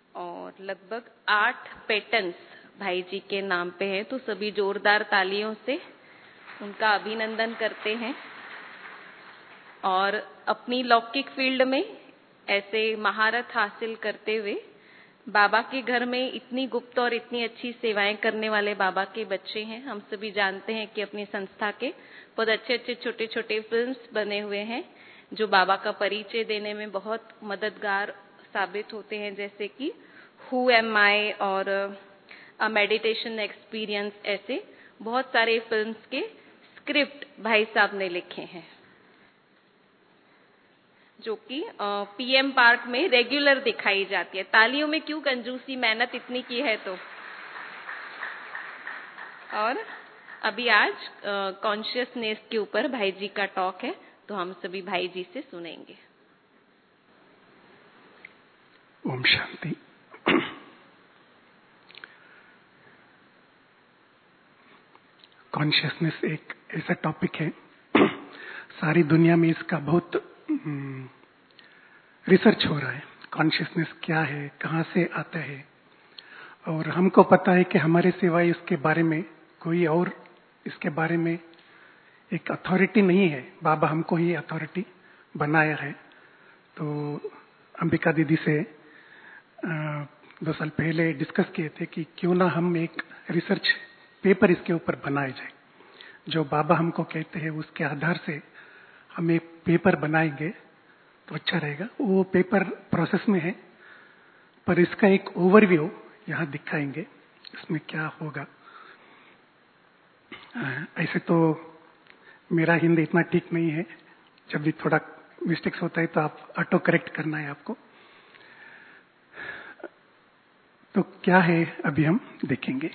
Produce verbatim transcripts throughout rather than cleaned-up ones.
और लगभग आठ पेटेंट्स भाई जी के नाम पे है, तो सभी जोरदार तालियों से उनका अभिनंदन करते हैं। और अपनी लौकिक फील्ड में ऐसे महारत हासिल करते हुए बाबा के घर में इतनी गुप्त और इतनी अच्छी सेवाएं करने वाले बाबा के बच्चे हैं। हम सभी जानते हैं कि अपनी संस्था के बहुत अच्छे अच्छे छोटे छोटे फिल्म्स बने हुए हैं जो बाबा का परिचय देने में बहुत मददगार साबित होते हैं, जैसे कि हु एम आई और अ मेडिटेशन एक्सपीरियंस। ऐसे बहुत सारे फिल्म्स के स्क्रिप्ट भाई साहब ने लिखे हैं जो कि पीएम पार्क में रेगुलर दिखाई जाती है। तालियों में क्यों कंजूसी, मेहनत इतनी की है तो। और अभी आज कॉन्शियसनेस के ऊपर भाई जी का टॉक है, तो हम सभी भाई जी से सुनेंगे। ओम शांति। कॉन्शियसनेस एक ऐसा टॉपिक है, सारी दुनिया में इसका बहुत रिसर्च हो रहा है। कॉन्शियसनेस क्या है, कहाँ से आता है, और हमको पता है कि हमारे सिवाय इसके बारे में कोई और इसके बारे में एक अथॉरिटी नहीं है। बाबा हमको ही अथॉरिटी बनाया है। तो अंबिका दीदी से आ, दो साल पहले डिस्कस किए थे कि क्यों ना हम एक रिसर्च पेपर इसके ऊपर बनाए जाए। जो बाबा हमको कहते हैं उसके आधार से हम एक पेपर बनाएंगे तो अच्छा रहेगा। वो पेपर प्रोसेस में है, पर इसका एक ओवरव्यू यहाँ दिखाएंगे, इसमें क्या होगा। ऐसे तो मेरा हिंदी इतना ठीक नहीं है, जब भी थोड़ा मिस्टेक्स होता है तो आप ऑटो करेक्ट करना है आपको। तो क्या है अभी हम देखेंगे।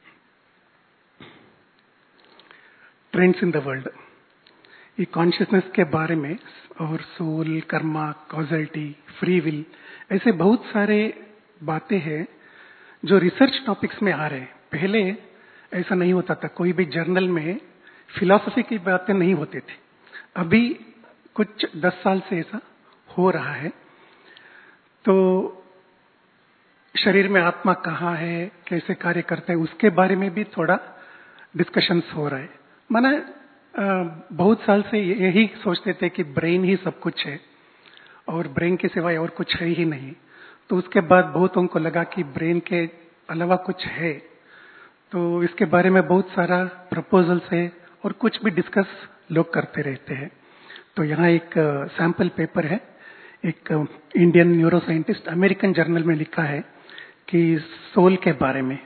ट्रेंड्स इन द वर्ल्ड, ये कॉन्शियसनेस के बारे में और soul, karma, causality, free will, ऐसे बहुत सारे बातें हैं जो रिसर्च टॉपिक्स में आ रहे हैं। पहले ऐसा नहीं होता था, कोई भी जर्नल में फिलॉसफी की बातें नहीं होती थी। अभी कुछ दस साल से ऐसा हो रहा है। तो शरीर में आत्मा कहाँ है, कैसे कार्य करता है, उसके बारे में भी थोड़ा डिस्कशंस हो रहा है। माना बहुत साल से यही सोचते थे कि ब्रेन ही सब कुछ है और ब्रेन के सिवाय और कुछ है ही नहीं। तो उसके बाद बहुतों को लगा कि ब्रेन के अलावा कुछ है। तो इसके बारे में बहुत सारा प्रपोजल्स है और कुछ भी डिस्कस लोग करते रहते हैं। तो यहाँ एक सैंपल पेपर है, एक Indian neuroscientist American journal में लिखा है कि सोल के बारे में।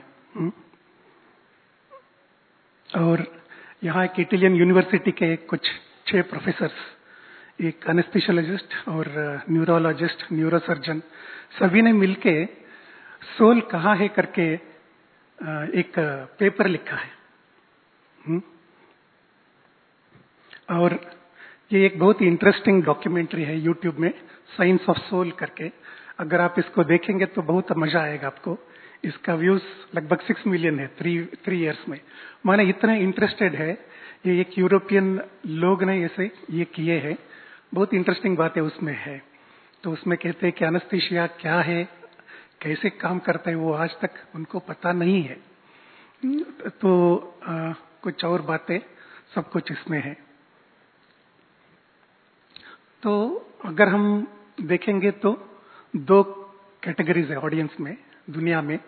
और यहाँ एक इटालियन यूनिवर्सिटी के कुछ छह प्रोफेसर्स, एक एनेस्थेसियोलॉजिस्ट और न्यूरोलॉजिस्ट, न्यूरोसर्जन, सभी ने मिलके सोल कहाँ है करके एक पेपर लिखा है। और ये एक बहुत ही इंटरेस्टिंग डॉक्यूमेंट्री है यूट्यूब में, साइंस ऑफ सोल करके। अगर आप इसको देखेंगे तो बहुत मजा आएगा आपको। इसका व्यूज लगभग सिक्स मिलियन है थ्री थ्री इयर्स में। माने इतना इंटरेस्टेड है। ये एक यूरोपियन लोग ने ऐसे ये किए हैं। बहुत इंटरेस्टिंग बातें उसमें है। तो उसमें कहते हैं कि एनेस्थीसिया क्या है, कैसे काम करता है, वो आज तक उनको पता नहीं है। तो आ, कुछ और बातें, सब कुछ इसमें है। तो अगर हम देखेंगे तो दो कैटेगरीज है ऑडियंस में, दुनिया में।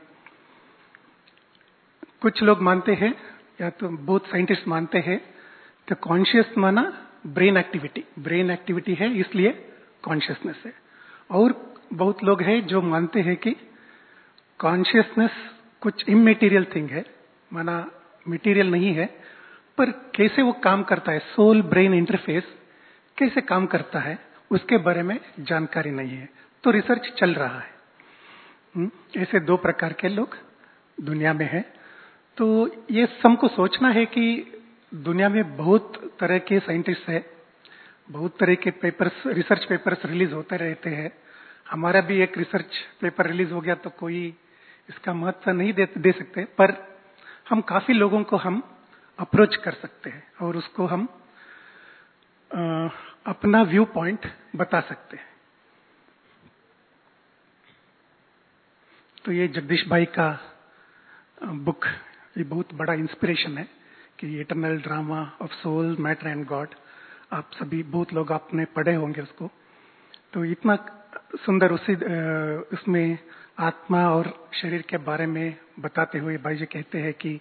कुछ लोग मानते हैं, या तो बहुत साइंटिस्ट मानते हैं कि कॉन्शियस माना ब्रेन एक्टिविटी, ब्रेन एक्टिविटी है इसलिए कॉन्शियसनेस है। और बहुत लोग हैं जो मानते हैं कि कॉन्शियसनेस कुछ इममेटीरियल थिंग है, माना मटेरियल नहीं है, पर कैसे वो काम करता है, सोल ब्रेन इंटरफेस कैसे काम करता है, उसके बारे में जानकारी नहीं है। तो रिसर्च चल रहा है। ऐसे दो प्रकार के लोग दुनिया में हैं। तो ये सबको सोचना है कि दुनिया में बहुत तरह के साइंटिस्ट हैं, बहुत तरह के पेपर्स, रिसर्च पेपर्स रिलीज होते रहते हैं। हमारा भी एक रिसर्च पेपर रिलीज हो गया तो कोई इसका महत्व नहीं दे, दे सकते, पर हम काफी लोगों को हम अप्रोच कर सकते हैं और उसको हम आ, अपना व्यू पॉइंट बता सकते हैं। तो ये जगदीश भाई का बुक ये बहुत बड़ा इंस्पिरेशन है कि eternal drama of soul, matter and God. आप सभी बहुत लोग आपने पढ़े होंगे उसको। तो इतना सुंदर उसी उसमें आत्मा और शरीर के बारे में बताते हुए भाई जी कहते हैं कि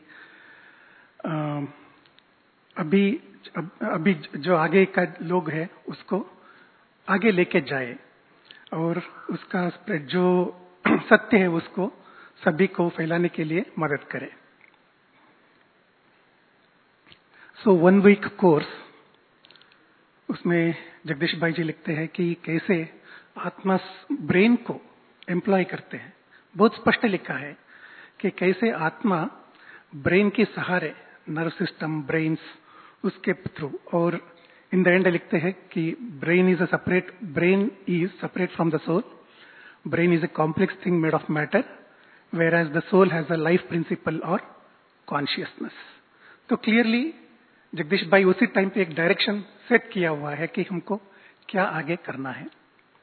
अभी अभी जो आगे का लोग है उसको आगे लेके जाए और उसका स्प्रेड जो सत्य है उसको सभी को फैलाने के लिए मदद करे। सो वन वीक कोर्स, उसमें जगदीश भाई जी लिखते हैं कि कैसे आत्मा ब्रेन को एम्प्लॉय करते हैं। बहुत स्पष्ट लिखा है कि कैसे आत्मा ब्रेन के सहारे, नर्व सिस्टम, ब्रेन्स, उसके थ्रू, और इन द एंड लिखते हैं कि brain is a separate brain is separate from the soul, brain is a complex thing made of matter, whereas the soul has a life principle और consciousness. तो clearly Jagdish भाई उसी time पे एक direction set किया हुआ है कि हमको क्या आगे करना है।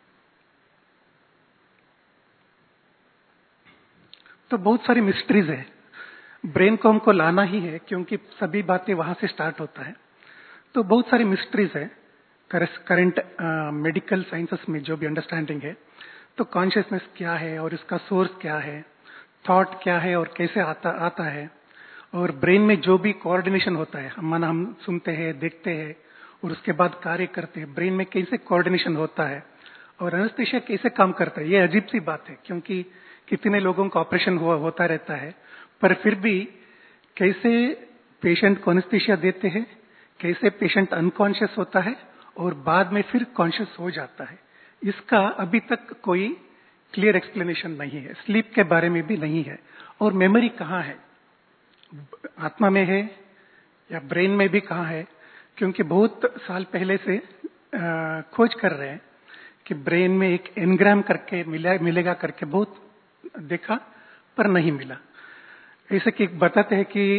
तो बहुत सारी मिस्ट्रीज है, ब्रेन को हमको लाना ही है क्योंकि सभी बातें वहां से स्टार्ट होता है। तो बहुत सारी मिस्ट्रीज है करंट मेडिकल साइंसेस में जो भी अंडरस्टैंडिंग है। तो कॉन्शियसनेस क्या है और इसका सोर्स क्या है, थॉट क्या है और कैसे आता आता है, और ब्रेन में जो भी कोऑर्डिनेशन होता है, हम माना हम सुनते हैं, देखते हैं और उसके बाद कार्य करते हैं, ब्रेन में कैसे कोऑर्डिनेशन होता है और एनेस्थीसिया कैसे काम करता है। ये अजीब सी बात है क्योंकि कितने लोगों का ऑपरेशन हुआ होता रहता है, पर फिर भी कैसे पेशेंट को एनेस्थीसिया देते हैं, कैसे पेशेंट अनकॉन्शियस होता है और बाद में फिर कॉन्शियस हो जाता है, इसका अभी तक कोई क्लियर एक्सप्लेनेशन नहीं है। स्लीप के बारे में भी नहीं है। और मेमोरी कहाँ है, आत्मा में है या ब्रेन में भी कहाँ है, क्योंकि बहुत साल पहले से खोज कर रहे हैं कि ब्रेन में एक एनग्राम करके मिला मिलेगा करके बहुत देखा पर नहीं मिला। ऐसे कि बताते हैं कि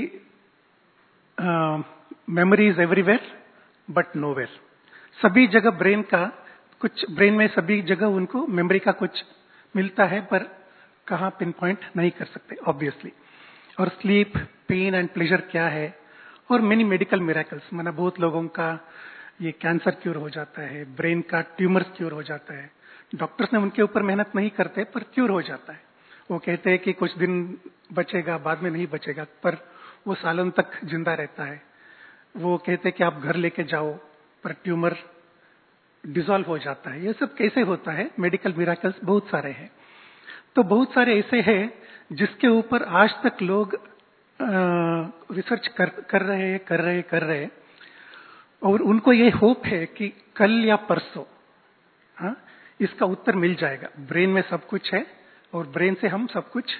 memory is everywhere but nowhere. सभी जगह ब्रेन का कुछ, ब्रेन में सभी जगह उनको मेमोरी का कुछ मिलता है पर कहाँ पिन पॉइंट नहीं कर सकते ऑब्वियसली। और स्लीप, पेन एंड प्लेजर क्या है, और मेनी मेडिकल मिरेकल्स, माना बहुत लोगों का ये कैंसर क्योर हो जाता है, ब्रेन का ट्यूमर्स क्योर हो जाता है। डॉक्टर्स ने उनके ऊपर मेहनत नहीं करते पर क्योर हो जाता है। वो कहते हैं कि कुछ दिन बचेगा, बाद में नहीं बचेगा, पर वो सालों तक जिंदा रहता है। वो कहते हैं कि आप घर लेके जाओ पर ट्यूमर डिसॉल्व हो जाता है। ये सब कैसे होता है, मेडिकल मिरेकल्स बहुत सारे हैं। तो बहुत सारे ऐसे हैं जिसके ऊपर आज तक लोग रिसर्च कर, कर रहे हैं कर रहे कर रहे और उनको ये होप है कि कल या परसों हाँ इसका उत्तर मिल जाएगा। ब्रेन में सब कुछ है और ब्रेन से हम सब कुछ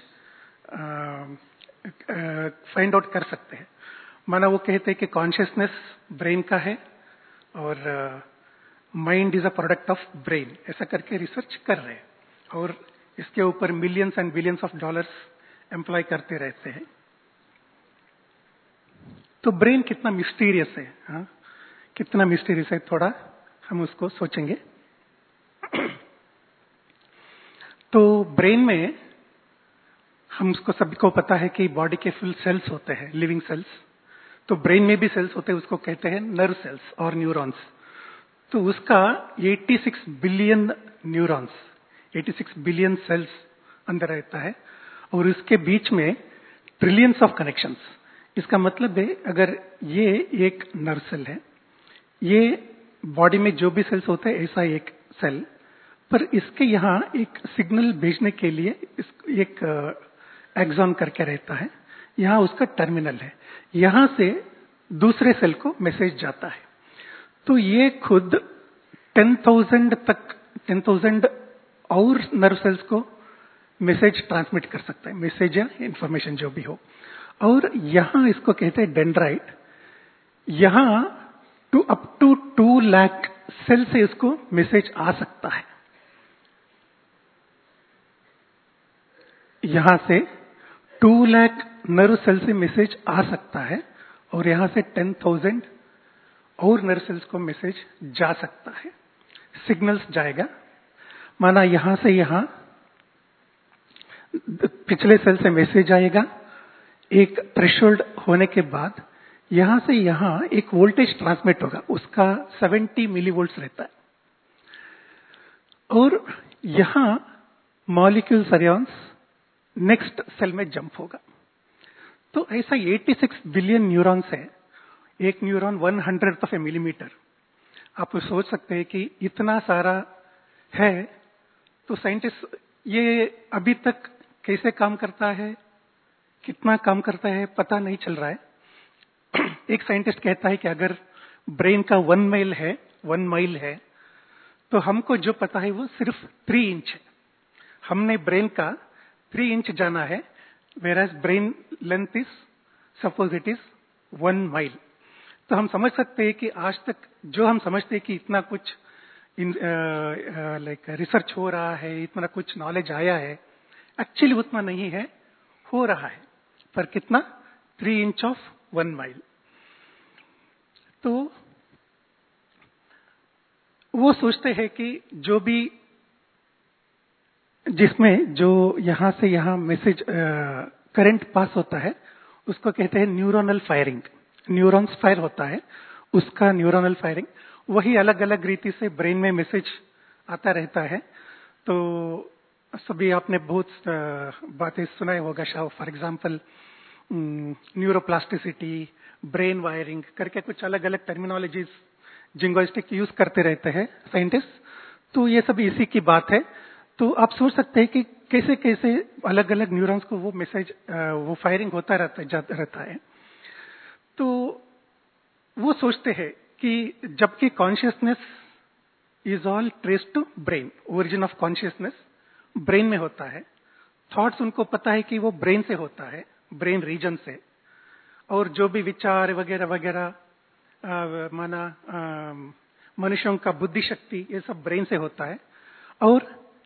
फाइंड आउट कर सकते हैं। माना वो कहते हैं कि कॉन्शियसनेस ब्रेन का है और mind is a product of brain, ऐसा करके रिसर्च कर रहे हैं और इसके ऊपर millions and billions of dollars employ करते रहते हैं। तो ब्रेन कितना मिस्टीरियस है, हाँ कितना मिस्टीरियस है, थोड़ा हम उसको सोचेंगे। तो ब्रेन में हम उसको सभी को पता है कि बॉडी के फुल सेल्स होते हैं, लिविंग सेल्स। तो ब्रेन में भी सेल्स होते हैं, उसको कहते हैं नर्व सेल्स और न्यूरॉन्स। तो उसका छियासी बिलियन न्यूरॉन्स, छियासी बिलियन सेल्स अंदर रहता है और इसके बीच में ट्रिलियंस ऑफ कनेक्शंस। इसका मतलब है अगर ये एक नर्व सेल है, ये बॉडी में जो भी सेल्स होते हैं ऐसा एक सेल, पर इसके यहाँ एक सिग्नल भेजने के लिए एक एक्सॉन करके रहता है, यहाँ उसका टर्मिनल है, यहाँ से दूसरे सेल को मैसेज जाता है। तो ये खुद टेन थाउजेंड तक, टेन थाउजेंड और नर्व सेल्स को मैसेज ट्रांसमिट कर सकता है, मैसेज या इंफॉर्मेशन जो भी हो। और यहां इसको कहते हैं डेंड्राइट, यहां two up to two lakh cell से इसको मैसेज आ सकता है। यहां से टू लाख नर्व सेल से मैसेज आ सकता है और यहां से टेन थाउजेंड और नर्व सेल्स को मैसेज जा सकता है, सिग्नल्स जाएगा। माना यहां से यहां पिछले सेल से मैसेज आएगा, एक थ्रेशोल्ड होने के बाद यहां से यहां एक वोल्टेज ट्रांसमिट होगा, उसका सत्तर मिलीवोल्ट्स रहता है, और यहां मॉलिक्यूल्स आयन्स नेक्स्ट सेल में जंप होगा। तो ऐसा छियासी बिलियन न्यूरॉन्स है, एक neuron one hundred of a millimeter. आप सोच सकते हैं कि इतना सारा है, तो साइंटिस्ट ये अभी तक कैसे काम करता है, कितना काम करता है, पता नहीं चल रहा है। एक साइंटिस्ट कहता है कि अगर ब्रेन का वन माइल है वन माइल है तो हमको जो पता है वो सिर्फ थ्री इंच है। हमने ब्रेन का थ्री इंच जाना है, whereas brain length is suppose it is one mile. तो हम समझ सकते हैं कि आज तक जो हम समझते हैं कि इतना कुछ लाइक रिसर्च हो रहा है, इतना कुछ नॉलेज आया है, एक्चुअली उतना नहीं है, हो रहा है, पर कितना, three inch of one mile. तो वो सोचते हैं कि जो भी, जिसमें जो यहां से यहां मैसेज करंट पास होता है उसको कहते हैं न्यूरोनल फायरिंग। न्यूरॉन्स फायर होता है, उसका न्यूरोनल फायरिंग, वही अलग अलग रीति से ब्रेन में मैसेज आता रहता है। तो सभी आपने बहुत बातें सुनाई होगा, for example neuroplasticity, brain wiring करके कुछ अलग अलग टर्मिनोलॉजीज जिंगोइस्टिक यूज करते रहते हैं साइंटिस्ट। तो ये सब इसी की बात है। तो आप सोच सकते हैं कि कैसे कैसे अलग अलग न्यूरॉन्स को वो मैसेज, वो फायरिंग होता रहता है रहता है। तो वो सोचते हैं कि जबकि consciousness is all trace to brain, origin of consciousness brain में होता है, थॉट्स उनको पता है कि वो ब्रेन से होता है, ब्रेन रीजन से, और जो भी विचार वगैरह वगैरह माना मनुष्यों का बुद्धि शक्ति, ये सब ब्रेन से होता है। और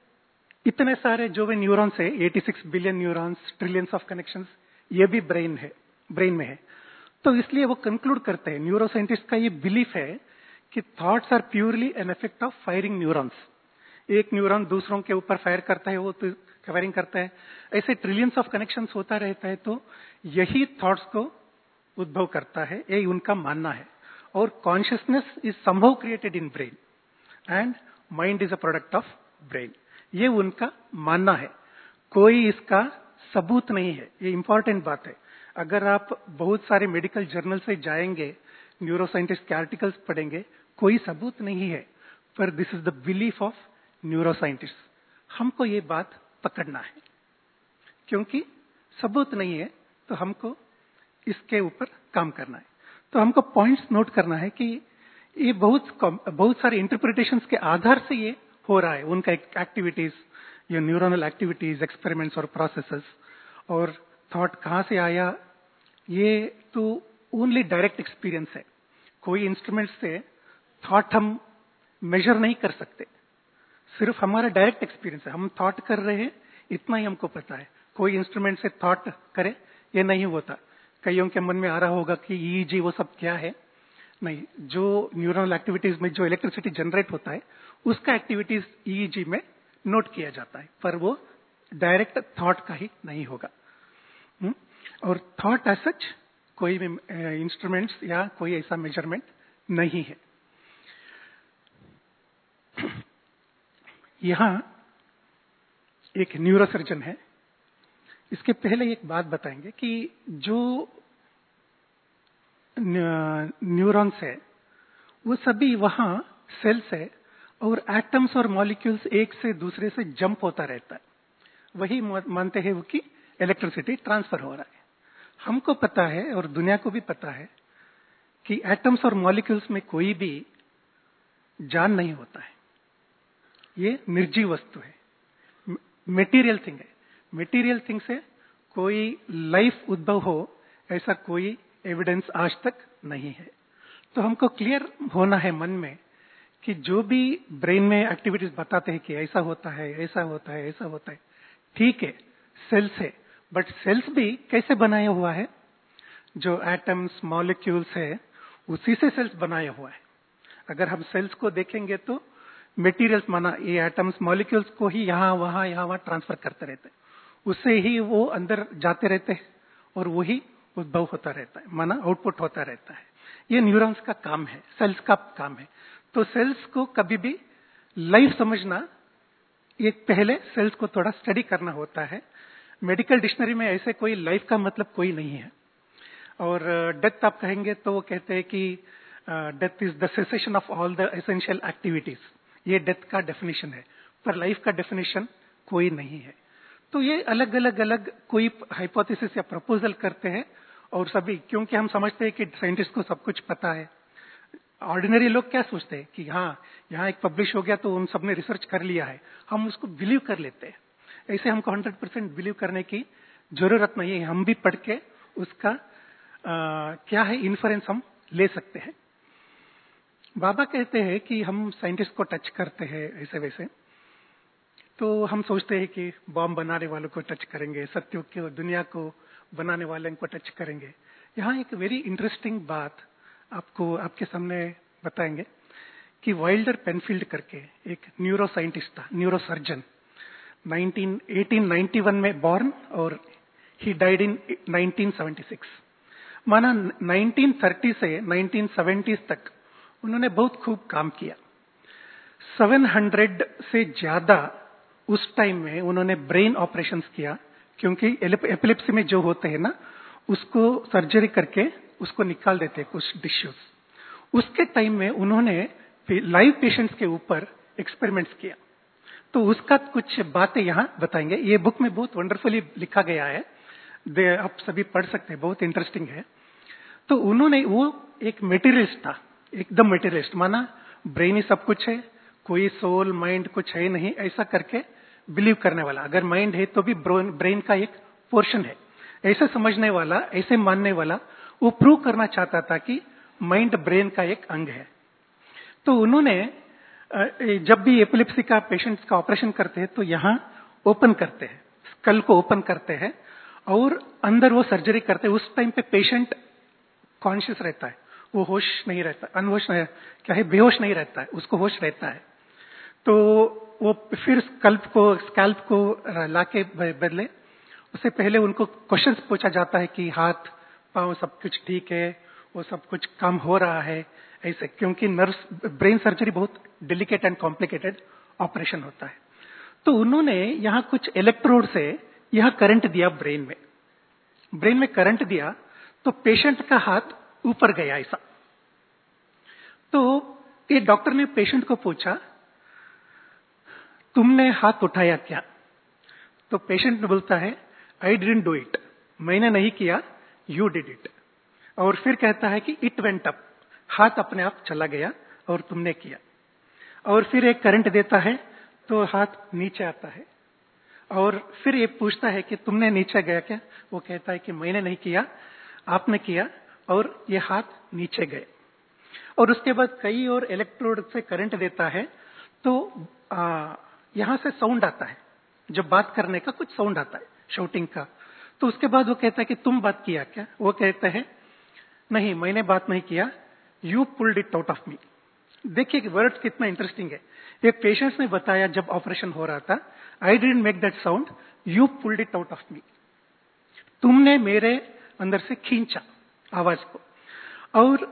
इतने सारे जो भी न्यूरॉन्स है, छियासी billion neurons, trillions of connections, ये भी ब्रेन है, ब्रेन में है। तो इसलिए वो कंक्लूड करते हैं, न्यूरो साइंटिस्ट का ये बिलीफ है कि thoughts are purely an effect of firing neurons. एक न्यूरॉन दूसरों के ऊपर फायर करता है, वो तो फायरिंग करता है, ऐसे ट्रिलियंस ऑफ कनेक्शंस होता रहता है। तो यही थॉट्स को उद्भव करता है, यही उनका मानना है। और consciousness is somehow created in brain and mind is a product of brain, ये उनका मानना है। कोई इसका सबूत नहीं है, ये इंपॉर्टेंट बात है। अगर आप बहुत सारे मेडिकल जर्नल से जाएंगे, न्यूरो साइंटिस्ट के आर्टिकल्स पढ़ेंगे, कोई सबूत नहीं है, पर this is the belief of neuroscientist. हमको ये बात पकड़ना है, क्योंकि सबूत नहीं है तो हमको इसके ऊपर काम करना है। तो हमको पॉइंट्स नोट करना है कि ये बहुत बहुत सारे इंटरप्रिटेशंस के आधार से ये हो रहा है, उनका एक्टिविटीज, ये न्यूरोनल एक्टिविटीज, एक्सपेरिमेंट्स और प्रोसेसेस। और थॉट कहाँ से आया, ये तो ओनली डायरेक्ट एक्सपीरियंस है। कोई इंस्ट्रूमेंट से थॉट हम मेजर नहीं कर सकते, सिर्फ हमारा डायरेक्ट एक्सपीरियंस है। हम थॉट कर रहे हैं, इतना ही हमको पता है। कोई इंस्ट्रूमेंट से थॉट करे, ये नहीं होता। कईयों के मन में आ रहा होगा कि ईईजी वो सब क्या है, नहीं। जो न्यूरल एक्टिविटीज में जो इलेक्ट्रिसिटी जनरेट होता है, उसका एक्टिविटीज ईईजी में नोट किया जाता है, पर वो डायरेक्ट थॉट का ही नहीं होगा। हुँ? और थॉट एज सच कोई भी इंस्ट्रूमेंट्स या कोई ऐसा मेजरमेंट नहीं है। यहां एक न्यूरोसर्जन है, इसके पहले एक बात बताएंगे कि जो न्यूरॉन्स है वो सभी वहां सेल्स है, और एटम्स और मॉलिक्यूल्स एक से दूसरे से जंप होता रहता है। वही मानते हैं वो कि इलेक्ट्रिसिटी ट्रांसफर हो रहा है। हमको पता है और दुनिया को भी पता है कि एटम्स और मॉलिक्यूल्स में कोई भी जान नहीं होता है, ये निर्जीव वस्तु है, मेटीरियल थिंग है। मेटीरियल थिंग से कोई लाइफ उद्भव हो, ऐसा कोई एविडेंस आज तक नहीं है। तो हमको क्लियर होना है मन में कि जो भी ब्रेन में एक्टिविटीज बताते हैं कि ऐसा होता है, ऐसा होता है, ऐसा होता है, ठीक है, सेल्स है, बट सेल्स भी कैसे बनाया हुआ है? जो एटम्स मॉलिक्यूल्स है उसी से सेल्स बनाया हुआ है। अगर हम सेल्स को देखेंगे तो मटेरियल्स, माना ये एटम्स मॉलिक्यूल्स को ही यहां वहां यहां वहां ट्रांसफर करते रहते हैं। उससे ही वो अंदर जाते रहते हैं और वही उद्भव होता रहता है, माना आउटपुट होता रहता है। ये न्यूरॉन्स का काम है, सेल्स का काम है। तो सेल्स को कभी भी लाइफ समझना, ये पहले सेल्स को थोड़ा स्टडी करना होता है। मेडिकल डिक्शनरी में ऐसे कोई लाइफ का मतलब कोई नहीं है। और डेथ आप कहेंगे तो वो कहते हैं कि death is the cessation of all the essential activities, ये डेथ का डेफिनेशन है, पर लाइफ का डेफिनेशन कोई नहीं है। तो ये अलग अलग अलग कोई हाइपोथेसिस या प्रपोजल करते हैं और सभी, क्योंकि हम समझते हैं कि साइंटिस्ट को सब कुछ पता है। ऑर्डिनरी लोग क्या सोचते हैं कि हाँ यहाँ एक पब्लिश हो गया तो उन सब ने रिसर्च कर लिया है, हम उसको बिलीव कर लेते हैं। ऐसे हमको हंड्रेड परसेंट बिलीव करने की जरूरत नहीं है, हम भी पढ़ के उसका आ, क्या है इन्फरेंस हम ले सकते हैं। बाबा कहते हैं कि हम साइंटिस्ट को टच करते हैं ऐसे वैसे, तो हम सोचते हैं कि बॉम्ब बनाने वालों को टच करेंगे, सत्युग की दुनिया को बनाने वाले को टच करेंगे। यहाँ एक वेरी इंटरेस्टिंग बात आपको आपके सामने बताएंगे कि वाइल्डर पेनफील्ड करके एक न्यूरो साइंटिस्ट था, neuro surgeon, eighteen ninety one में बॉर्न और ही died in nineteen seventy six. माना नाइंटीन थर्टी से नाइंटीन सेवेंटी तक उन्होंने बहुत खूब काम किया। सेवन हंड्रेड से ज्यादा उस टाइम में उन्होंने ब्रेन ऑपरेशंस किया, क्योंकि एपिलेप्सी में जो होते हैं ना उसको सर्जरी करके उसको निकाल देते हैं कुछ टिश्यूज। उसके टाइम में उन्होंने लाइव पेशेंट्स के ऊपर एक्सपेरिमेंट्स किया। तो उसका कुछ बातें यहाँ बताएंगे। ये बुक में बहुत वंडरफुली लिखा गया है, दे आप सभी पढ़ सकते हैं, बहुत इंटरेस्टिंग है। तो उन्होंने, वो एक मेटीरियलिस्ट था, एकदम मेटीरियलिस्ट, माना ब्रेन ही सब कुछ है, कोई सोल माइंड कुछ है नहीं, ऐसा करके बिलीव करने वाला। अगर माइंड है तो भी ब्रेन का एक पोर्शन है, ऐसे समझने वाला, ऐसे मानने वाला। वो प्रूव करना चाहता था कि माइंड ब्रेन का एक अंग है। तो उन्होंने जब भी एपिलेप्सी का पेशेंट्स का ऑपरेशन करते हैं तो यहाँ ओपन करते हैं, स्कल को ओपन करते हैं और अंदर वो सर्जरी करते हैं। उस टाइम पे पेशेंट कॉन्शियस रहता है, वो होश नहीं रहता, अनहोश नहीं, क्या है, बेहोश नहीं रहता है, उसको होश रहता है। तो वो फिर स्कल्प को स्कैल्प को लाके बदले, उससे पहले उनको क्वेश्चंस पूछा जाता है कि हाथ पांव सब कुछ ठीक है, वो सब कुछ काम हो रहा है, ऐसे, क्योंकि नर्व्स, ब्रेन सर्जरी बहुत डेलिकेट एंड कॉम्प्लिकेटेड ऑपरेशन होता है। तो उन्होंने यहाँ कुछ इलेक्ट्रोड से यह करंट दिया ब्रेन में, ब्रेन में करंट दिया तो पेशेंट का हाथ ऊपर गया ऐसा। तो ये डॉक्टर ने पेशेंट को पूछा, तुमने हाथ उठाया क्या? तो पेशेंट ने बोलता है, आई डिडंट डू इट, मैंने नहीं किया, यू डिड इट। और फिर कहता है कि इट वेंट अप, हाथ अपने आप चला गया और तुमने किया। और फिर एक करंट देता है तो हाथ नीचे आता है। और फिर ये पूछता है कि तुमने नीचे गया क्या? वो कहता है कि मैंने नहीं किया, आपने किया, और ये हाथ नीचे गए। और उसके बाद कई और इलेक्ट्रोड से करंट देता है तो आ, यहां से साउंड आता है, जब बात करने का कुछ साउंड आता है, शाउटिंग का। तो उसके बाद वो कहता है कि तुम बात किया क्या? वो कहते हैं नहीं, मैंने बात नहीं किया, you pulled it out of me. देखिए कि वर्ड्स कितना इंटरेस्टिंग है। एक पेशेंट ने बताया जब ऑपरेशन हो रहा था, I didn't make that sound, you pulled it out of me, तुमने मेरे अंदर से खींचा आवाज को। और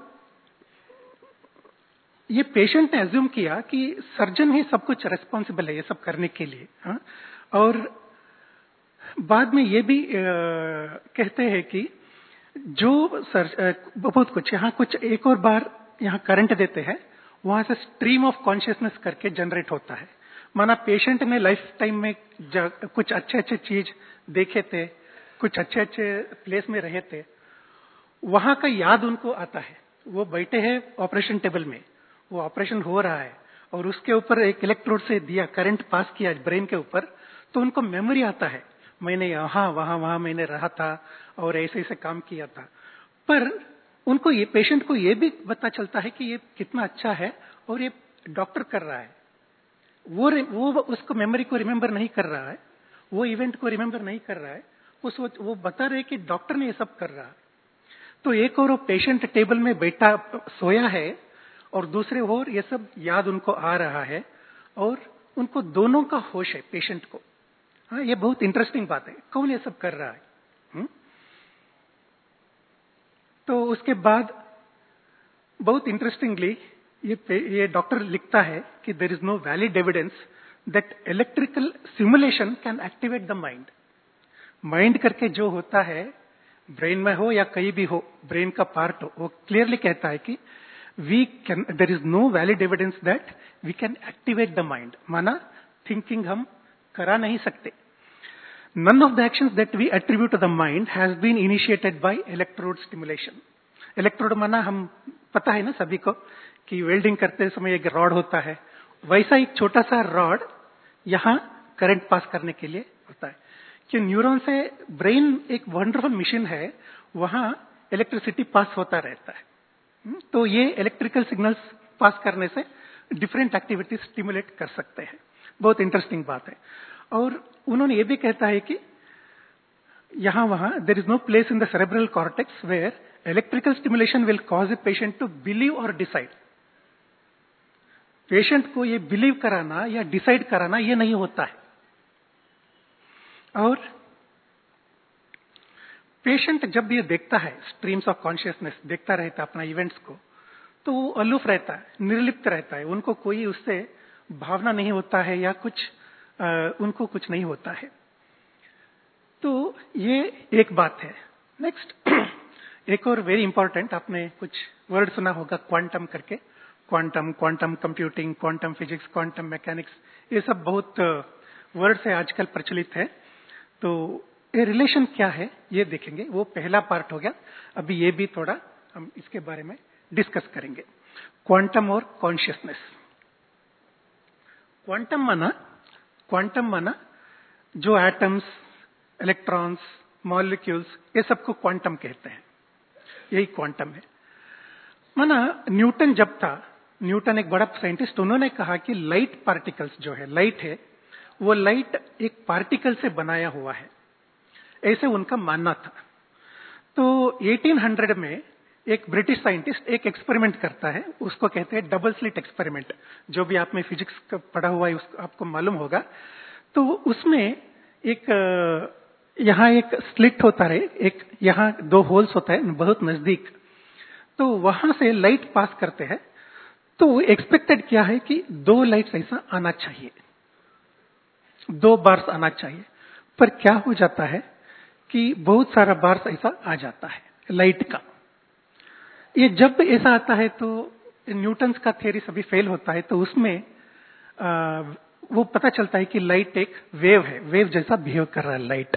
ये पेशेंट ने एज्यूम किया कि सर्जन ही सब कुछ रेस्पॉन्सिबल है ये सब करने के लिए। हा? और बाद में ये भी आ, कहते हैं कि जो सर, बहुत कुछ यहाँ कुछ एक और बार यहाँ करंट देते हैं, वहां से स्ट्रीम ऑफ कॉन्शियसनेस करके जनरेट होता है। माना पेशेंट ने लाइफ टाइम में कुछ अच्छे अच्छे चीज देखे थे, कुछ अच्छे अच्छे प्लेस में रहे थे, वहां का याद उनको आता है। वो बैठे हैं ऑपरेशन टेबल में, वो ऑपरेशन हो रहा है और उसके ऊपर एक इलेक्ट्रोड से दिया, करंट पास किया ब्रेन के ऊपर, तो उनको मेमोरी आता है, मैंने यहाँ वहां वहां मैंने रहा था और ऐसे ऐसे काम किया था। पर उनको ये, पेशेंट को ये भी पता चलता है कि ये कितना अच्छा है और ये डॉक्टर कर रहा है। वो वो उसको मेमोरी को रिमेम्बर नहीं कर रहा है, वो इवेंट को रिमेम्बर नहीं कर रहा है, उस वो बता रहे कि डॉक्टर ने ये सब कर रहा है। तो एक और वो पेशेंट टेबल में बैठा सोया है और दूसरे ओर ये सब याद उनको आ रहा है और उनको दोनों का होश है पेशेंट को। हाँ, ये बहुत इंटरेस्टिंग बात है, कौन ये सब कर रहा है? हुँ? तो उसके बाद बहुत इंटरेस्टिंगली ये ये डॉक्टर लिखता है कि there is no valid evidence that electrical simulation can activate the mind. Mind करके जो होता है, ब्रेन में हो या कहीं भी हो, ब्रेन का पार्ट हो, वो क्लियरली कहता है कि we can there is no valid evidence that we can activate the mind. माना थिंकिंग हम करा नहीं सकते। None of the actions that we attribute to the mind has been initiated by electrode stimulation. Electrode माना हम पता है ना सभी को कि वेल्डिंग करते समय एक रॉड होता है, वैसा एक छोटा सा रॉड यहाँ करंट पास करने के लिए होता है कि न्यूरॉन से ब्रेन एक वंडरफुल मशीन है, वहां इलेक्ट्रिसिटी पास होता रहता है। तो ये इलेक्ट्रिकल सिग्नल्स पास करने से डिफरेंट एक्टिविटीज स्टिमुलेट कर सकते हैं। बहुत इंटरेस्टिंग बात है। और उन्होंने ये भी कहता है कि यहां वहां there is no place in the cerebral cortex where electrical stimulation will cause a patient to believe और डिसाइड। पेशेंट को ये बिलीव कराना या डिसाइड कराना ये नहीं होता है। और पेशेंट जब ये देखता है, स्ट्रीम्स ऑफ कॉन्शियसनेस देखता रहता है अपना इवेंट्स को, तो वो अलूफ रहता है, निर्लिप्त रहता है, उनको कोई उससे भावना नहीं होता है या कुछ आ, उनको कुछ नहीं होता है। तो ये एक बात है। नेक्स्ट एक और वेरी इंपॉर्टेंट, आपने कुछ वर्ड सुना होगा क्वांटम करके, quantum, quantum computing, quantum physics, quantum mechanics, ये सब बहुत वर्ड से आजकल प्रचलित है। तो ये रिलेशन क्या है ये देखेंगे, वो पहला पार्ट हो गया। अभी ये भी थोड़ा हम इसके बारे में डिस्कस करेंगे। क्वांटम और कॉन्शियसनेस। क्वांटम माना क्वांटम माना जो एटम्स, इलेक्ट्रॉन्स, मॉलिक्यूल्स, ये सबको क्वांटम कहते हैं, यही क्वांटम है। माना न्यूटन जब था, न्यूटन एक बड़ा साइंटिस्ट, उन्होंने कहा कि लाइट पार्टिकल्स जो है, लाइट है, वो लाइट एक पार्टिकल से बनाया हुआ है, ऐसे उनका मानना था। तो अठारह सौ में एक ब्रिटिश साइंटिस्ट एक एक्सपेरिमेंट करता है, उसको कहते हैं डबल स्लिट एक्सपेरिमेंट। जो भी आपने फिजिक्स का पढ़ा हुआ है उसको आपको मालूम होगा। तो उसमें एक यहाँ एक स्लिट होता है, एक यहाँ दो होल्स होता है बहुत नजदीक, तो वहां से लाइट पास करते हैं। तो एक्सपेक्टेड क्या है कि दो लाइट्स ऐसा आना चाहिए, दो बार्स आना चाहिए। पर क्या हो जाता है कि बहुत सारा बार्स ऐसा आ जाता है लाइट का। ये जब ऐसा आता है तो न्यूटन्स का थ्योरी सभी फेल होता है। तो उसमें आ, वो पता चलता है कि लाइट एक वेव है, वेव जैसा बिहेव कर रहा है लाइट।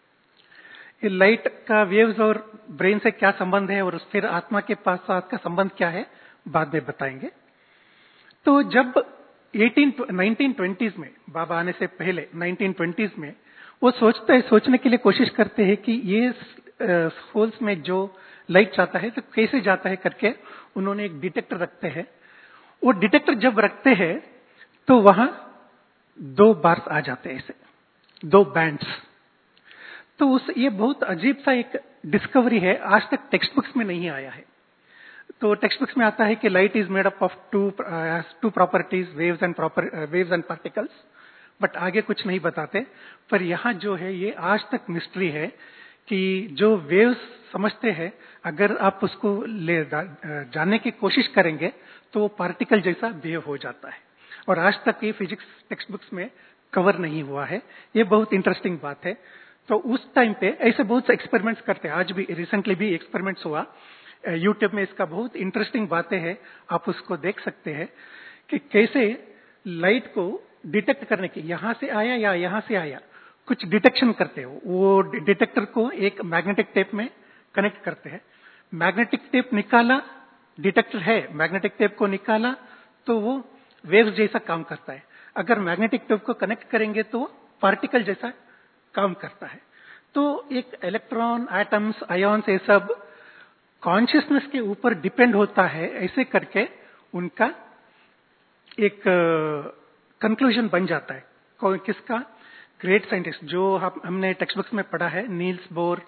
ये लाइट का वेव्स और ब्रेन से क्या संबंध है और फिर आत्मा के पास साथ का संबंध क्या है बाद में बताएंगे। तो जब अठारह नाइनटीन ट्वेंटीज़ में, बाबा आने से पहले नाइनटीन ट्वेंटीज़ में, वो सोचते हैं सोचने के लिए कोशिश करते हैं कि ये होल्स में जो लाइट जाता है तो कैसे जाता है करके उन्होंने एक डिटेक्टर रखते हैं। वो डिटेक्टर जब रखते हैं तो वहां दो बार्स आ जाते हैं, ऐसे दो बैंड्स। तो उस ये बहुत अजीब सा एक डिस्कवरी है, आज तक टेक्स्ट बुक्स में नहीं आया है। तो टेक्स्ट बुक्स में आता है कि light is made up of two two properties, waves and proper waves and particles, but आगे कुछ नहीं बताते। पर यहाँ जो है ये आज तक मिस्ट्री है कि जो वेव्स समझते हैं, अगर आप उसको ले जानने की कोशिश करेंगे तो वो पार्टिकल जैसा बिहेव हो जाता है। और आज तक ये फिजिक्स टेक्स्ट बुक्स में कवर नहीं हुआ है। ये बहुत इंटरेस्टिंग बात है। तो उस टाइम पे ऐसे बहुत से एक्सपेरिमेंट्स करते हैं। आज भी रिसेंटली भी एक्सपेरिमेंट्स हुआ यूट्यूब में, इसका बहुत इंटरेस्टिंग बातें हैं, आप उसको देख सकते हैं कि कैसे लाइट को डिटेक्ट करने की, यहां से आया या यहां से आया, कुछ डिटेक्शन करते हो। वो डिटेक्टर को एक मैग्नेटिक टेप में कनेक्ट करते हैं। मैग्नेटिक टेप निकाला, डिटेक्टर है, मैग्नेटिक टेप को निकाला तो वो वेव्स जैसा काम करता है। अगर मैग्नेटिक टेप को कनेक्ट करेंगे तो पार्टिकल जैसा काम करता है। तो एक इलेक्ट्रॉन, एटम्स, आयॉन्स, ये सब कॉन्शियसनेस के ऊपर डिपेंड होता है। ऐसे करके उनका एक कंक्लूजन बन जाता है। किसका? ग्रेट साइंटिस्ट जो हम हमने टेक्स्ट बुक्स में पढ़ा है, नील्स बोर,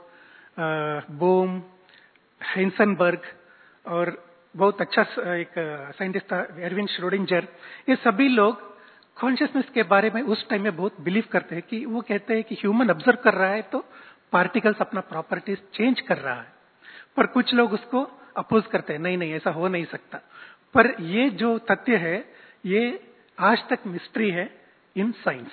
बोम, हेंसनबर्ग, और बहुत अच्छा एक साइंटिस्ट था एरविन श्रोडिंगर। ये सभी लोग कॉन्शियसनेस के बारे में उस टाइम में बहुत बिलीव करते हैं कि वो कहते हैं कि ह्यूमन ऑब्जर्व कर रहा है तो पार्टिकल्स अपना प्रॉपर्टीज चेंज कर रहा है, पर कुछ लोग उसको अपोज करते हैं, नहीं नहीं ऐसा हो नहीं सकता। पर ये जो तथ्य है ये आज तक मिस्ट्री है इन साइंस।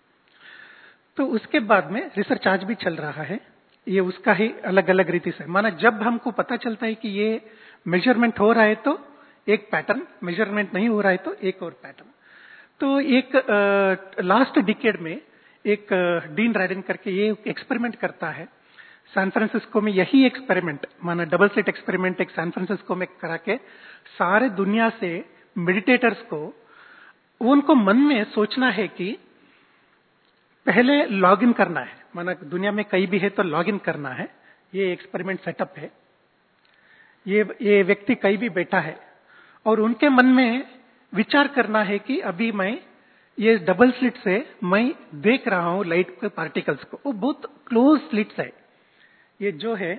तो उसके बाद में रिसर्च आज भी चल रहा है, ये उसका ही अलग अलग रीति से। माना जब हमको पता चलता है कि ये मेजरमेंट हो रहा है तो एक पैटर्न, मेजरमेंट नहीं हो रहा है तो एक और पैटर्न। तो एक लास्ट डिकेड में एक डीन रायडन करके ये एक्सपेरिमेंट करता है सैन फ्रांसिस्को में। यही एक्सपेरिमेंट माना डबल स्लिट एक्सपेरिमेंट एक सैन फ्रांसिस्को में करा के सारे दुनिया से मेडिटेटर्स को उनको मन में सोचना है कि पहले लॉग इन करना है, माना दुनिया में कहीं भी है तो लॉग इन करना है। ये एक्सपेरिमेंट सेटअप है। ये ये व्यक्ति कहीं भी बैठा है और उनके मन में विचार करना है कि अभी मैं ये डबल स्लिट से मैं देख रहा हूं लाइट के पार्टिकल्स को। वो बहुत क्लोज स्लिट्स है। ये जो है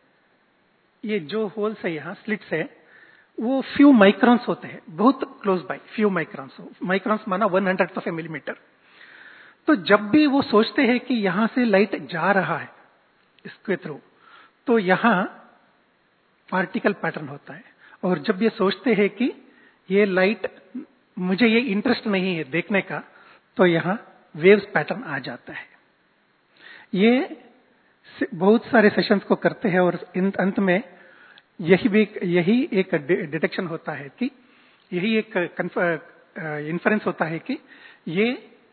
ये जो होल्स है यहाँ स्लिट्स है वो फ्यू माइक्रॉन्स होते हैं, बहुत close by, few microns. Microns माना one hundred of a millimetre. तो जब भी वो सोचते हैं कि यहां से लाइट जा रहा है इसके थ्रू, तो यहां पार्टिकल पैटर्न होता है। और जब ये सोचते हैं कि ये लाइट मुझे ये इंटरेस्ट नहीं है देखने का, तो यहां वेव्स पैटर्न आ जाता है। ये बहुत सारे सेशंस को करते हैं और अंत में यही भी यही एक डिटेक्शन होता है कि यही एक इन्फरेंस होता है कि ये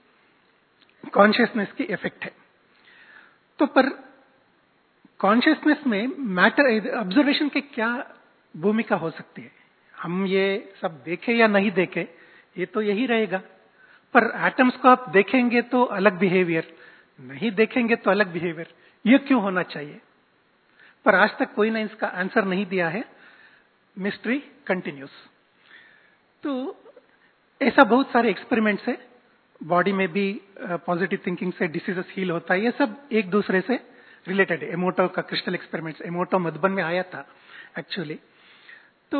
कॉन्शियसनेस की इफेक्ट है। तो पर कॉन्शियसनेस में मैटर ऑब्जर्वेशन के क्या भूमिका हो सकती है? हम ये सब देखें या नहीं देखें ये तो यही रहेगा। पर एटम्स को आप देखेंगे तो अलग बिहेवियर, नहीं देखेंगे तो अलग बिहेवियर। ये क्यों होना चाहिए? पर आज तक कोई ने इसका आंसर नहीं दिया है। Mystery continues. तो ऐसा बहुत सारे एक्सपेरिमेंट्स है। बॉडी में भी पॉजिटिव थिंकिंग से डिसीजेस हील होता है। ये सब एक दूसरे से रिलेटेड है। एमोटो का क्रिस्टल एक्सपेरिमेंट्स, एमोटो मधुबन में आया था एक्चुअली। तो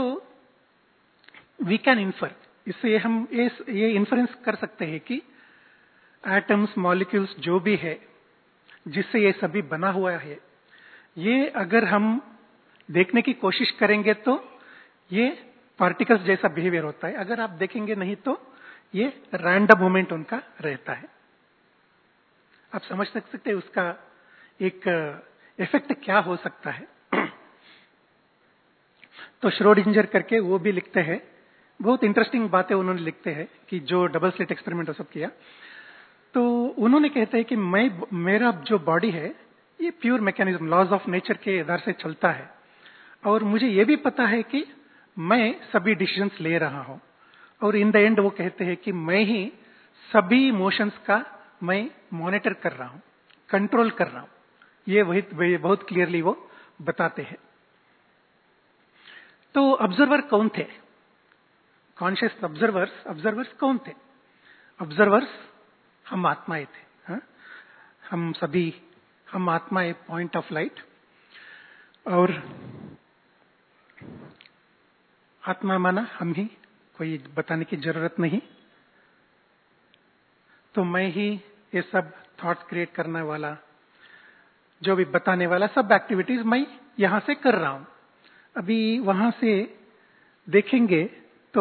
वी कैन इन्फर, इससे हम इस ये इन्फरेंस कर सकते हैं कि एटम्स, मॉलिक्यूल्स जो भी है जिससे ये सभी बना हुआ है, ये अगर हम देखने की कोशिश करेंगे तो ये पार्टिकल्स जैसा बिहेवियर होता है। अगर आप देखेंगे नहीं तो ये रैंडम मोमेंट उनका रहता है। आप समझ सकते हैं उसका एक इफेक्ट क्या हो सकता है। तो श्रोडिंजर करके वो भी लिखते हैं, बहुत इंटरेस्टिंग बातें उन्होंने लिखते हैं कि जो डबल स्लिट एक्सपेरिमेंट सब किया। तो उन्होंने कहते हैं कि मैं मेरा जो बॉडी है ये pure mechanism, laws of nature के आधार से चलता है। और मुझे ये भी पता है कि मैं सभी डिसीजंस ले रहा हूं। और इन द एंड वो कहते हैं कि मैं ही सभी इमोशंस का मैं मॉनिटर कर रहा हूं, कंट्रोल कर रहा हूं। ये वही बहुत क्लियरली वो बताते हैं। तो ऑब्जर्वर कौन थे? कॉन्शियस ऑब्जर्वर्स ऑब्जर्वर्स कौन थे? ऑब्जर्वर्स हम आत्माएं थे। हा? हम सभी हम आत्माएं, पॉइंट ऑफ लाइट। और आत्मा माना हम ही, कोई बताने की जरूरत नहीं। तो मैं ही ये सब थॉट्स क्रिएट करने वाला, जो भी बताने वाला, सब एक्टिविटीज मैं यहां से कर रहा हूं। अभी वहां से देखेंगे तो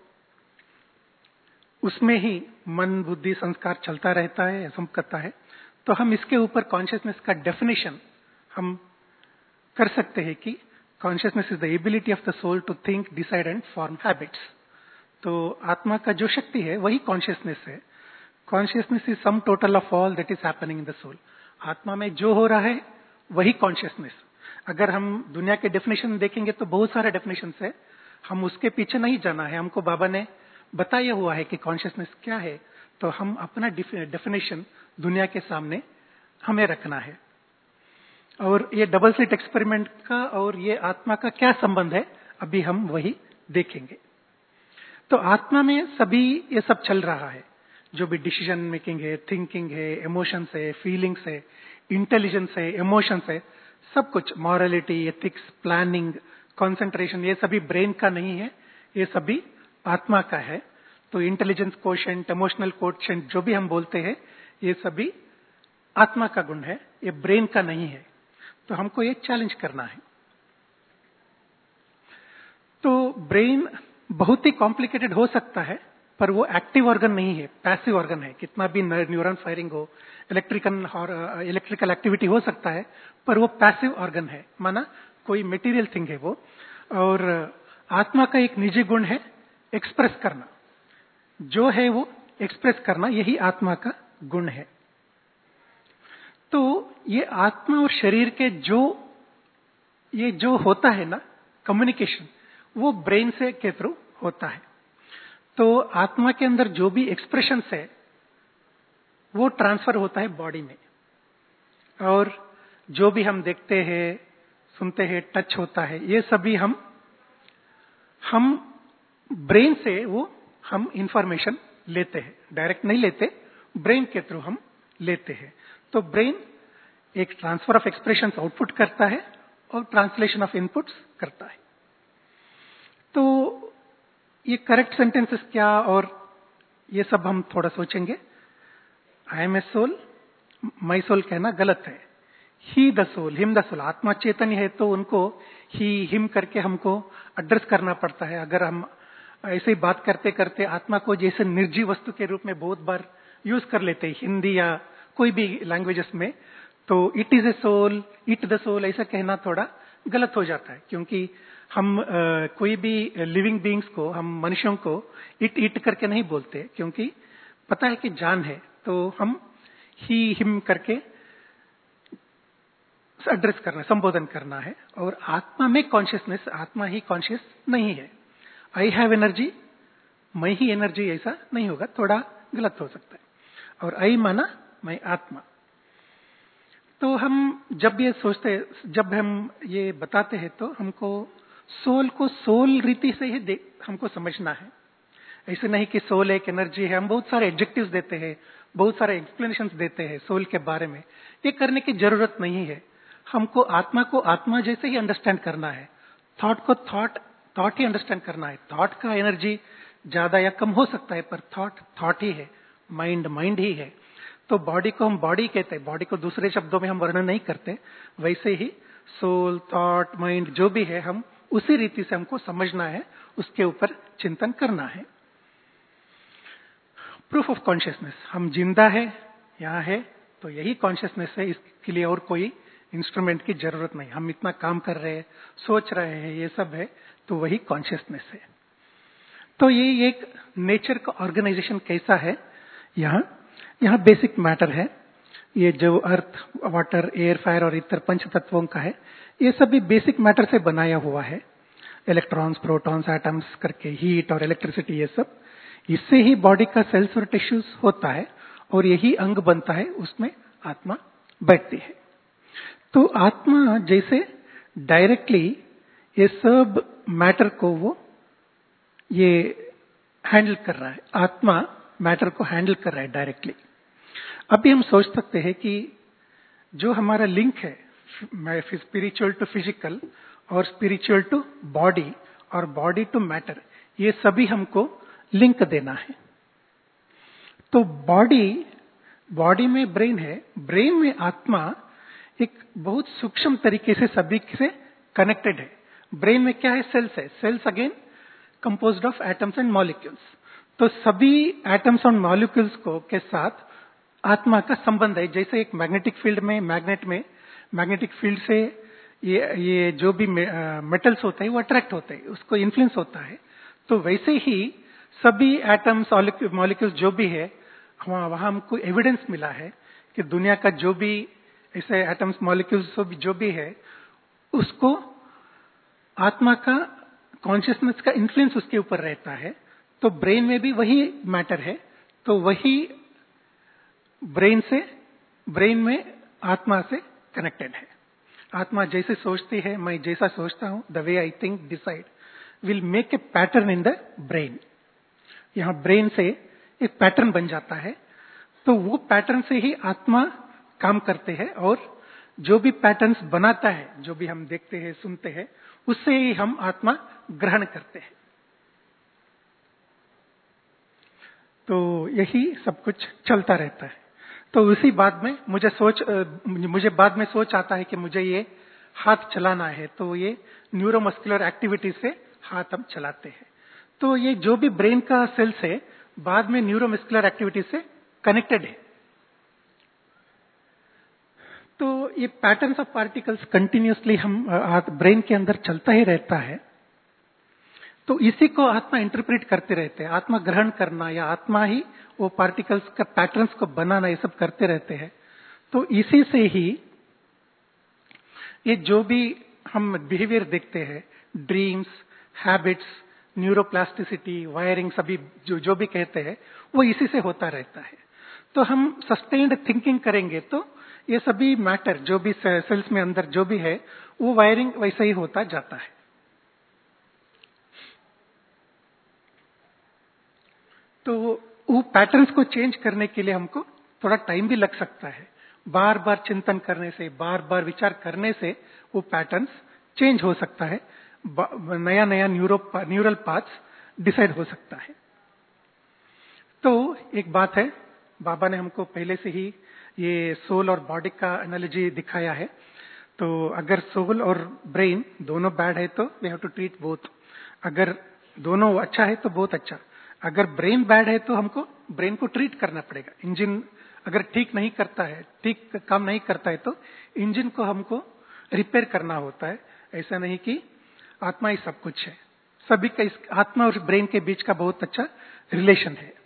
उसमें ही मन, बुद्धि, संस्कार चलता रहता है, सब करता है। तो हम इसके ऊपर कॉन्शियसनेस का डेफिनेशन हम कर सकते हैं कि consciousness is the ability of the soul to think, decide and form habits. तो आत्मा का जो शक्ति है वही कॉन्शियसनेस है। Consciousness is sum total of all that is happening in the soul. आत्मा में जो हो रहा है वही कॉन्शियसनेस। अगर हम दुनिया के डेफिनेशन देखेंगे तो बहुत सारे डेफिनेशन है, हम उसके पीछे नहीं जाना है। हमको बाबा ने बताया हुआ है कि कॉन्शियसनेस क्या है, तो हम अपना डेफिनेशन दुनिया के सामने हमें रखना है। और ये डबल स्लिट एक्सपेरिमेंट का और ये आत्मा का क्या संबंध है, अभी हम वही देखेंगे। तो आत्मा में सभी ये सब चल रहा है, जो भी डिसीजन मेकिंग है, थिंकिंग है, इमोशंस है, फीलिंग्स है, इंटेलिजेंस है, इमोशंस है, सब कुछ, मॉरलिटी, एथिक्स, प्लानिंग, कंसंट्रेशन, ये सभी ब्रेन का नहीं है, ये सभी आत्मा का है। तो इंटेलिजेंस कोशेंट, इमोशनल कोशेंट जो भी हम बोलते हैं, ये सभी आत्मा का गुण है, ये ब्रेन का नहीं है। तो हमको ये चैलेंज करना है। तो ब्रेन बहुत ही कॉम्प्लिकेटेड हो सकता है, पर वो एक्टिव ऑर्गन नहीं है, पैसिव ऑर्गन है। कितना भी न्यूरॉन फायरिंग हो, इलेक्ट्रिकल और इलेक्ट्रिकल एक्टिविटी हो सकता है, पर वो पैसिव ऑर्गन है, माना कोई मटेरियल थिंग है वो। और आत्मा का एक निजी गुण है एक्सप्रेस करना, जो है वो एक्सप्रेस करना, यही आत्मा का गुण है। तो ये आत्मा और शरीर के जो ये जो होता है ना कम्युनिकेशन, वो ब्रेन से के थ्रू होता है। तो आत्मा के अंदर जो भी एक्सप्रेशंस है वो ट्रांसफर होता है बॉडी में, और जो भी हम देखते हैं, सुनते हैं, टच होता है, ये सभी हम हम ब्रेन से वो हम इंफॉर्मेशन लेते हैं। डायरेक्ट नहीं लेते, ब्रेन के थ्रू हम लेते हैं। तो ब्रेन एक ट्रांसफर ऑफ एक्सप्रेशंस आउटपुट करता है और ट्रांसलेशन ऑफ इनपुट्स करता है। तो ये करेक्ट सेंटेंसेस क्या और ये सब हम थोड़ा सोचेंगे। I am a soul, my soul कहना गलत है। He the soul, him the soul, आत्मा चेतन्य है तो उनको ही हिम करके हमको एड्रेस करना पड़ता है। अगर हम ऐसे ही बात करते करते आत्मा को जैसे निर्जीव वस्तु के रूप में बहुत बार यूज कर लेते हैं हिंदी या कोई भी लैंग्वेजेस में, तो it is a soul, it the soul ऐसा कहना थोड़ा गलत हो जाता है। क्योंकि हम आ, कोई भी लिविंग बीइंग्स को, हम मनुष्यों को इट इट करके नहीं बोलते, क्योंकि पता है कि जान है, तो हम ही हिम करके एड्रेस करना, संबोधन करना है। और आत्मा में कॉन्शियसनेस, आत्मा ही कॉन्शियस नहीं है। आई हैव एनर्जी, मैं ही एनर्जी, ऐसा नहीं होगा, थोड़ा गलत हो सकता है। और आई माना मैं आत्मा। तो हम जब ये सोचते, जब हम ये बताते हैं, तो हमको सोल को सोल रीति से ही हमको समझना है। ऐसे नहीं कि सोल एक एनर्जी है। हम बहुत सारे एडजेक्टिव्स देते हैं, बहुत सारे एक्सप्लेनेशंस देते हैं सोल के बारे में, ये करने की जरूरत नहीं है। हमको आत्मा को आत्मा जैसे ही अंडरस्टैंड करना है, थॉट को थॉट थॉट ही अंडरस्टैंड करना है। थॉट का एनर्जी ज्यादा या कम हो सकता है, पर थॉट थॉट ही है, माइंड माइंड ही है। तो बॉडी को हम बॉडी कहते हैं, बॉडी को दूसरे शब्दों में हम वर्णन नहीं करते। वैसे ही सोल, थॉट, माइंड जो भी है, हम उसी रीति से हमको समझना है, उसके ऊपर चिंतन करना है। प्रूफ ऑफ कॉन्शियसनेस, हम जिंदा है, यहाँ है, तो यही कॉन्शियसनेस है। इसके लिए और कोई इंस्ट्रूमेंट की जरूरत नहीं। हम इतना काम कर रहे हैं, सोच रहे हैं, ये सब है, तो वही कॉन्शियसनेस है। तो ये एक नेचर का ऑर्गेनाइजेशन कैसा है, यहाँ यहाँ बेसिक मैटर है। ये जो अर्थ, वाटर, एयर, फायर और इतर पंच तत्वों का है, ये सभी बेसिक मैटर से बनाया हुआ है। इलेक्ट्रॉन्स, प्रोटॉन्स, एटम्स करके, हीट और इलेक्ट्रिसिटी, ये सब, इससे ही बॉडी का सेल्स और टिश्यूज होता है, और यही अंग बनता है, उसमें आत्मा बैठती है। तो आत्मा जैसे डायरेक्टली ये सब मैटर को वो ये हैंडल कर रहा है, आत्मा मैटर को हैंडल कर रहा है डायरेक्टली। अभी हम सोच सकते हैं कि जो हमारा लिंक है स्पिरिचुअल टू फिजिकल और स्पिरिचुअल टू बॉडी और बॉडी टू मैटर, ये सभी हमको लिंक देना है। तो बॉडी बॉडी में ब्रेन है, ब्रेन में आत्मा एक बहुत सूक्ष्म तरीके से सभी से कनेक्टेड है। ब्रेन में क्या है, सेल्स है, cells again composed of atoms and molecules. तो सभी एटम्स और मॉलिक्यूल्स को के साथ आत्मा का संबंध है। जैसे एक मैग्नेटिक फील्ड में, मैग्नेट में मैग्नेटिक फील्ड से ये ये जो भी मेटल्स होते हैं वो अट्रैक्ट होते हैं, उसको इन्फ्लुएंस होता है। तो वैसे ही सभी एटम्स मॉलिक्यूल्स जो भी है, वहां वहां हमको एविडेंस मिला है कि दुनिया का जो भी ऐसे एटम्स मॉलिक्यूल्स जो भी है, उसको आत्मा का, कॉन्शियसनेस का इन्फ्लुएंस उसके ऊपर रहता है। तो ब्रेन में भी वही मैटर है, तो वही ब्रेन से, ब्रेन में आत्मा से कनेक्टेड है। आत्मा जैसे सोचती है, मैं जैसा सोचता हूं, the way I think decide will make a pattern in the brain. यहां ब्रेन से एक पैटर्न बन जाता है, तो वो पैटर्न से ही आत्मा काम करते हैं, और जो भी पैटर्न्स बनाता है, जो भी हम देखते हैं, सुनते हैं, उससे ही हम आत्मा ग्रहण करते हैं। तो यही सब कुछ चलता रहता है। तो उसी बाद में मुझे सोच मुझे बाद में सोच आता है कि मुझे ये हाथ चलाना है, तो ये न्यूरोमस्कुलर एक्टिविटी से हाथ हम चलाते हैं। तो ये जो भी ब्रेन का सेल्स है बाद में न्यूरोमस्कुलर एक्टिविटी से कनेक्टेड है। तो ये पैटर्न्स ऑफ पार्टिकल्स कंटिन्यूअसली हम ब्रेन के अंदर चलता ही रहता है। तो इसी को आत्मा इंटरप्रेट करते रहते हैं। आत्मा ग्रहण करना या आत्मा ही वो पार्टिकल्स का पैटर्न्स को बनाना, ये सब करते रहते हैं। तो इसी से ही ये जो भी हम बिहेवियर देखते हैं, ड्रीम्स, हैबिट्स, न्यूरोप्लास्टिसिटी, वायरिंग, सभी जो जो भी कहते हैं वो इसी से होता रहता है। तो हम सस्टेन्ड थिंकिंग करेंगे तो ये सभी मैटर जो भी सेल्स में अंदर जो भी है वो वायरिंग वैसे ही होता जाता है। तो वो पैटर्न्स को चेंज करने के लिए हमको थोड़ा टाइम भी लग सकता है। बार बार चिंतन करने से, बार बार विचार करने से वो पैटर्न्स चेंज हो सकता है, नया नया न्यूरो न्यूरल पाथ्स डिसाइड हो सकता है। तो एक बात है, बाबा ने हमको पहले से ही ये सोल और बॉडी का एनालॉजी दिखाया है। तो अगर सोल और ब्रेन दोनों बैड है तो we have to treat both. अगर दोनों अच्छा है तो बहुत अच्छा, अगर ब्रेन बैड है तो हमको ब्रेन को ट्रीट करना पड़ेगा। इंजन अगर ठीक नहीं करता है, ठीक काम नहीं करता है तो इंजन को हमको रिपेयर करना होता है। ऐसा नहीं कि आत्मा ही सब कुछ है। सभी का इस आत्मा और ब्रेन के बीच का बहुत अच्छा रिलेशन है।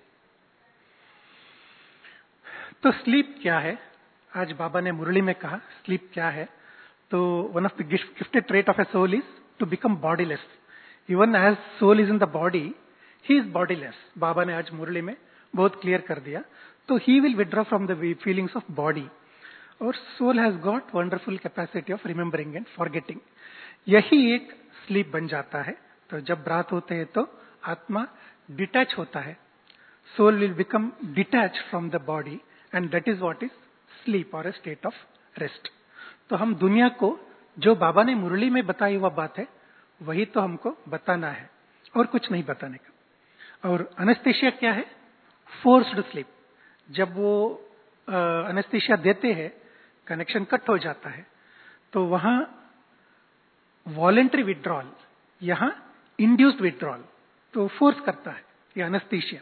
तो स्लीप क्या है? आज बाबा ने मुरली में कहा स्लीप क्या है। तो one of the gifted trait of a soul is to become bodiless. Even as soul is in the body, he is bodiless. बाबा ने आज मुरली में बहुत क्लियर कर दिया। तो he will withdraw from the feelings of body, और soul has got wonderful capacity of remembering and forgetting. यही एक स्लीप बन जाता है। तो जब रात होते हैं तो आत्मा डिटैच होता है, soul will become detach from the body, and that is what is sleep और ए स्टेट ऑफ रेस्ट। तो हम दुनिया को जो बाबा ने मुरली में बताई हुआ बात है वही तो हमको बताना है, और कुछ नहीं बताने का। और एनेस्थीसिया क्या है? Forced sleep. जब वो एनेस्थीसिया देते हैं, कनेक्शन कट हो जाता है, तो वहां वॉलेंट्री विड्रॉल, यहां इंड्यूस्ड विड्रॉल। तो फोर्स करता है ये एनेस्थीसिया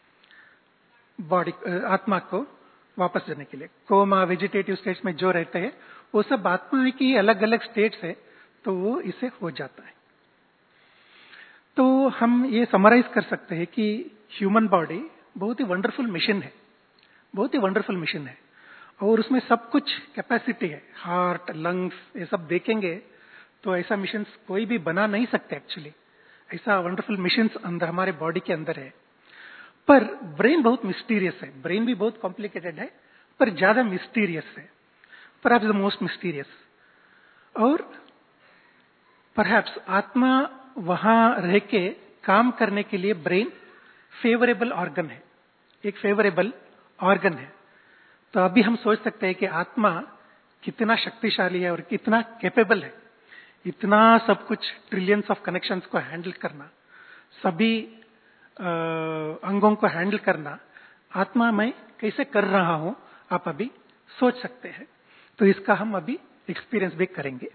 बॉडी आत्मा को वापस जाने के लिए। कोमा, वेजिटेटिव स्टेट्स में जो रहते हैं वो सब आत्मा की अलग अलग स्टेट्स है, तो वो इसे हो जाता है। तो हम ये समराइज कर सकते हैं कि ह्यूमन बॉडी बहुत ही वंडरफुल मिशन है, बहुत ही वंडरफुल मिशन है, और उसमें सब कुछ कैपेसिटी है। हार्ट, लंग्स, ये सब देखेंगे तो ऐसा मिशन कोई भी बना नहीं सकते। एक्चुअली ऐसा वंडरफुल मिशन अंदर हमारे बॉडी के अंदर है। पर ब्रेन बहुत मिस्टीरियस है। ब्रेन भी बहुत कॉम्प्लिकेटेड है, पर ज्यादा मिस्टीरियस है, परहैप्स द मोस्ट मिस्टीरियस। और परहैप्स आत्मा वहां रह के काम करने के लिए ब्रेन फेवरेबल ऑर्गन है, एक फेवरेबल ऑर्गन है। तो अभी हम सोच सकते हैं कि आत्मा कितना शक्तिशाली है और कितना कैपेबल है, इतना सब कुछ, ट्रिलियंस ऑफ कनेक्शंस को हैंडल करना, सभी अंगों को हैंडल करना आत्मा में कैसे कर रहा हूं, आप अभी सोच सकते हैं। तो इसका हम अभी एक्सपीरियंस भी करेंगे।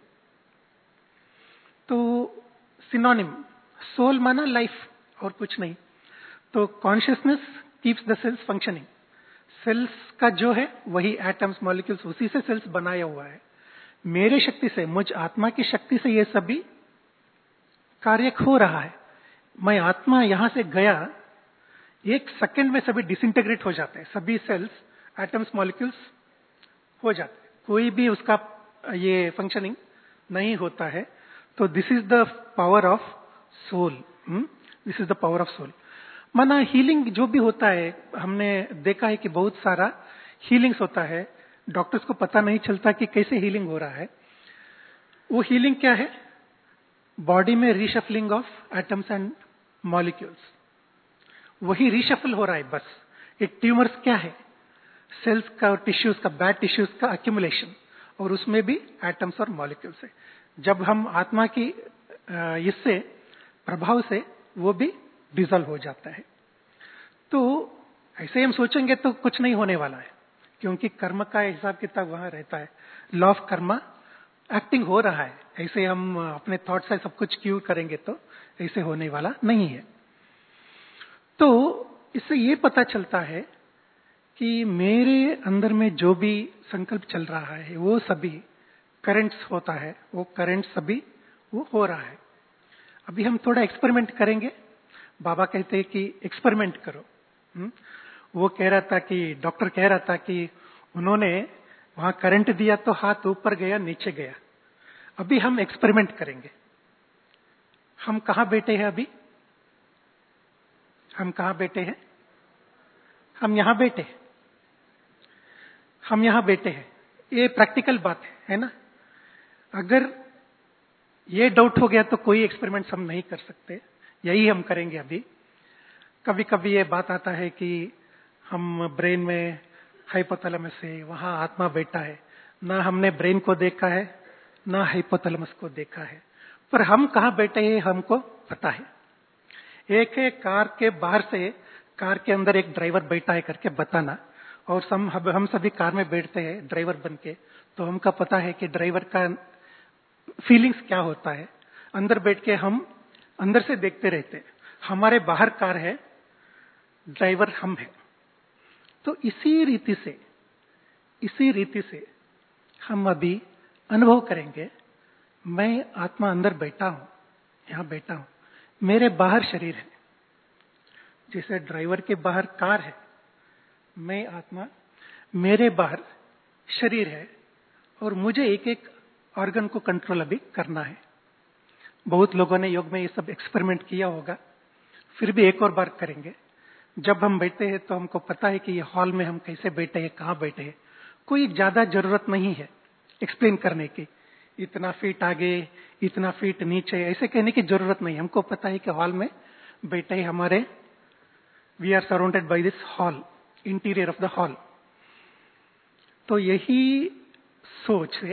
तो सिनोनिम, सोल माना लाइफ और कुछ नहीं। तो consciousness keeps the cells functioning. Cells का जो है वही एटम्स, मॉलिक्यूल्स, उसी से सेल्स बनाया हुआ है। मेरे शक्ति से, मुझ आत्मा की शक्ति से ये सभी कार्य हो रहा है। मैं आत्मा यहां से गया, एक सेकंड में सभी डिसइंटीग्रेट हो जाते हैं, सभी सेल्स, एटम्स, मॉलिक्यूल्स हो जाते हैं, कोई भी उसका ये फंक्शनिंग नहीं होता है। तो this is the power of soul, this is the power of soul. माना हीलिंग जो भी होता है, हमने देखा है कि बहुत सारा हीलिंग्स होता है, डॉक्टर्स को पता नहीं चलता कि कैसे हीलिंग हो रहा है। वो हीलिंग क्या है? बॉडी में reshuffling of atoms and molecules, वही रीशफल हो रहा है बस। एक ट्यूमर्स क्या है? सेल्स का और टिश्यूज का, बैड टिश्यूज का अक्यूमुलेशन, और उसमें भी एटम्स और मॉलिक्यूल्स है। जब हम आत्मा की इससे प्रभाव से वो भी डिजॉल्व हो जाता है। तो ऐसे ही हम सोचेंगे तो कुछ नहीं होने वाला है, क्योंकि कर्म का हिसाब किताब वहां रहता है। लॉ ऑफ कर्म एक्टिंग हो रहा है। ऐसे हम अपने थॉट से सब कुछ क्यों करेंगे तो ऐसे होने वाला नहीं है। तो इससे ये पता चलता है कि मेरे अंदर में जो भी संकल्प चल रहा है वो सभी करंट्स होता है, वो करंट सभी वो हो रहा है। अभी हम थोड़ा एक्सपेरिमेंट करेंगे। बाबा कहते हैं कि एक्सपेरिमेंट करो। हुँ? वो कह रहा था कि डॉक्टर कह रहा था कि उन्होंने वहां करंट दिया तो हाथ ऊपर गया नीचे गया। अभी हम एक्सपेरिमेंट करेंगे। हम कहां बैठे हैं अभी? हम कहां बैठे हैं? हम यहां बैठे हैं। हम यहां बैठे हैं। ये प्रैक्टिकल बात है, है ना? अगर ये डाउट हो गया तो कोई एक्सपेरिमेंट हम नहीं कर सकते। यही हम करेंगे अभी। कभी कभी ये बात आता है कि हम ब्रेन में हाइपोथैलेमस है, वहां आत्मा बैठा है। ना हमने ब्रेन को देखा है, ना हाइपोथैलेमस को देखा है, पर हम कहां बैठे हैं हमको पता है। एक है कार के बाहर से कार के अंदर एक ड्राइवर बैठा है करके बताना, और हम हम सभी कार में बैठते हैं ड्राइवर बन के, तो हमका पता है कि ड्राइवर का फीलिंग्स क्या होता है। अंदर बैठ के हम अंदर से देखते रहते, हमारे बाहर कार है, ड्राइवर हम है। तो इसी रीति से इसी रीति से हम अभी अनुभव करेंगे, मैं आत्मा अंदर बैठा हूं, यहां बैठा हूं, मेरे बाहर शरीर है। जैसे ड्राइवर के बाहर कार है, मैं आत्मा, मेरे बाहर शरीर है, और मुझे एक एक ऑर्गन को कंट्रोल अभी करना है। बहुत लोगों ने योग में ये सब एक्सपेरिमेंट किया होगा, फिर भी एक और बार करेंगे। जब हम बैठते हैं तो हमको पता है कि ये हॉल में हम कैसे बैठे हैं, कहां बैठे हैं। कोई ज्यादा जरूरत नहीं है एक्सप्लेन करने की, इतना फीट आगे, इतना फीट नीचे, ऐसे कहने की जरूरत नहीं। हमको पता है कि हॉल में बैठे हैं हमारे, we are surrounded by this hall, interior of the hall. तो यही सोच है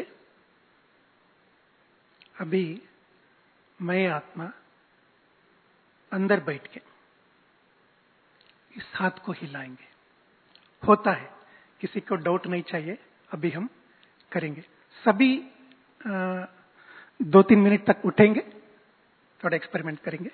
अभी मैं आत्मा अंदर बैठ के इस हाथ को हिलाएंगे। होता है, किसी को डाउट नहीं चाहिए। अभी हम करेंगे सभी। आ, दो तीन मिनट तक उठेंगे, थोड़ा एक्सपेरिमेंट करेंगे।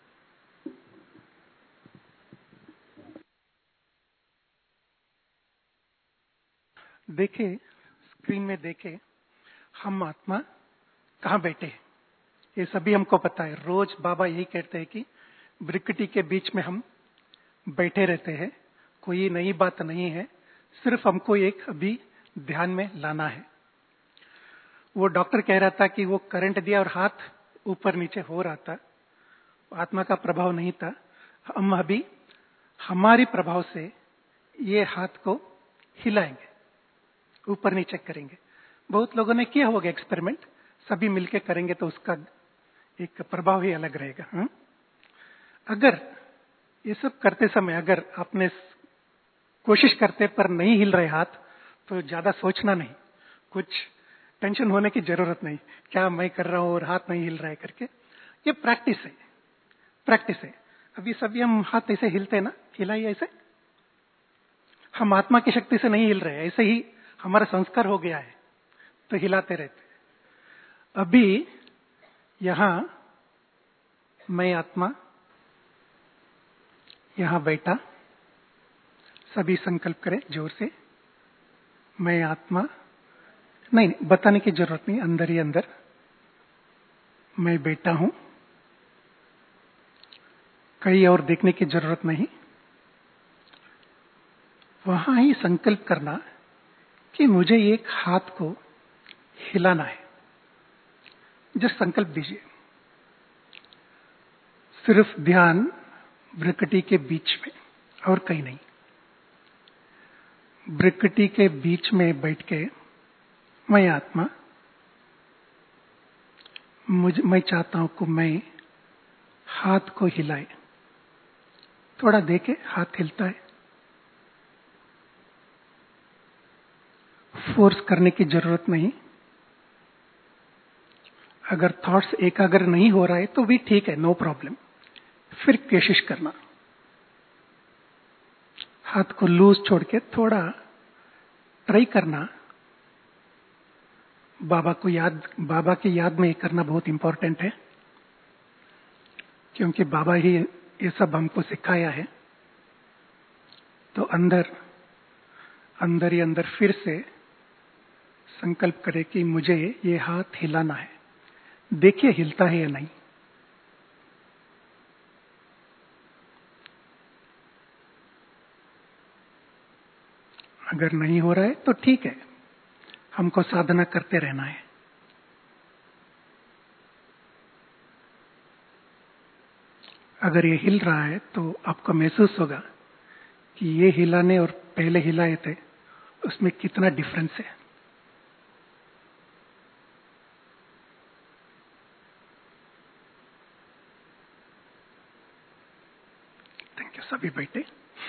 देखे, स्क्रीन में देखे हम आत्मा कहां बैठे हैं, ये सभी हमको पता है। रोज बाबा यही कहते हैं कि ब्रिकटी के बीच में हम बैठे रहते हैं। कोई नई बात नहीं है, सिर्फ हमको एक अभी ध्यान में लाना है। वो डॉक्टर कह रहा था कि वो करंट दिया और हाथ ऊपर नीचे हो रहा था, आत्मा का प्रभाव नहीं था। हम अभी हमारी प्रभाव से ये हाथ को हिलाएंगे, ऊपर नीचे करेंगे। बहुत लोगों ने किया होगा एक्सपेरिमेंट, सभी मिलकर करेंगे तो उसका एक प्रभाव ही अलग रहेगा। हा? अगर ये सब करते समय अगर आपने कोशिश करते पर नहीं हिल रहे हाथ, तो ज्यादा सोचना नहीं, कुछ टेंशन होने की जरूरत नहीं, क्या मैं कर रहा हूं और हाथ नहीं हिल रहा है करके। ये प्रैक्टिस है, प्रैक्टिस है। अभी सभी हम हाथ ऐसे हिलते हैं ना, हिलाइए ऐसे। हम आत्मा की शक्ति से नहीं हिल रहे, ऐसे ही हमारा संस्कार हो गया है, तो हिलाते रहते। अभी यहां मैं आत्मा यहां बैठा, सभी संकल्प करें जोर से। मैं आत्मा, नहीं, नहीं बताने की जरूरत नहीं, अंदर ही अंदर मैं बैठा हूं, कहीं और देखने की जरूरत नहीं। वहां ही संकल्प करना कि मुझे एक हाथ को हिलाना है। जस्ट संकल्प दीजिए, सिर्फ ध्यान भ्रुकुटी के बीच में और कहीं नहीं। भ्रुकुटी के बीच में बैठ के मैं आत्मा, मुझ मैं चाहता हूं कि मैं हाथ को हिलाए। थोड़ा देखे, हाथ हिलता है, फोर्स करने की जरूरत नहीं। अगर थॉट्स एकाग्र नहीं हो रहा है तो भी ठीक है, नो प्रॉब्लम। फिर कोशिश करना, हाथ को लूज छोड़ के थोड़ा ट्राई करना। बाबा को याद बाबा की याद में करना बहुत इंपॉर्टेंट है, क्योंकि बाबा ही ये सब हमको सिखाया है। तो अंदर अंदर ही अंदर फिर से संकल्प करें कि मुझे ये हाथ हिलाना है। देखिए हिलता है या नहीं। अगर नहीं हो रहा है तो ठीक है, हमको साधना करते रहना है। अगर ये हिल रहा है तो आपको महसूस होगा कि ये हिलाने और पहले हिलाए थे उसमें कितना डिफरेंस है। Thank you. सभी बैठे।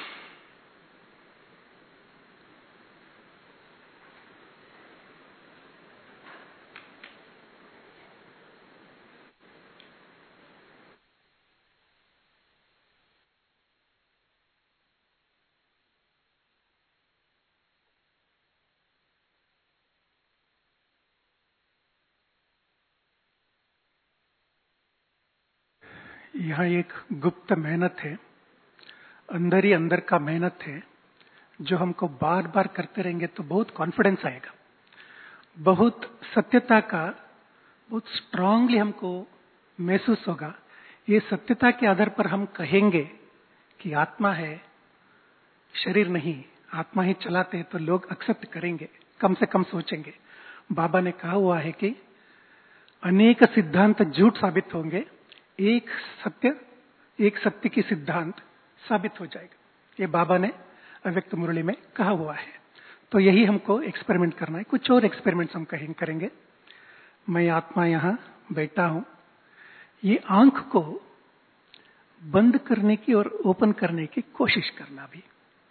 यहाँ एक गुप्त मेहनत है, अंदर ही अंदर का मेहनत है, जो हमको बार बार करते रहेंगे तो बहुत कॉन्फिडेंस आएगा, बहुत सत्यता का बहुत स्ट्रांगली हमको महसूस होगा। ये सत्यता के आधार पर हम कहेंगे कि आत्मा है, शरीर नहीं। आत्मा ही चलाते हैं तो लोग एक्सेप्ट करेंगे, कम से कम सोचेंगे। बाबा ने कहा हुआ है कि अनेक सिद्धांत झूठ साबित होंगे, एक सत्य एक सत्य की सिद्धांत साबित हो जाएगा। ये बाबा ने अव्यक्त मुरली में कहा हुआ है। तो यही हमको एक्सपेरिमेंट करना है। कुछ और एक्सपेरिमेंट्स हम कहें करेंगे। मैं आत्मा यहां बैठा हूं, ये आंख को बंद करने की और ओपन करने की कोशिश करना भी।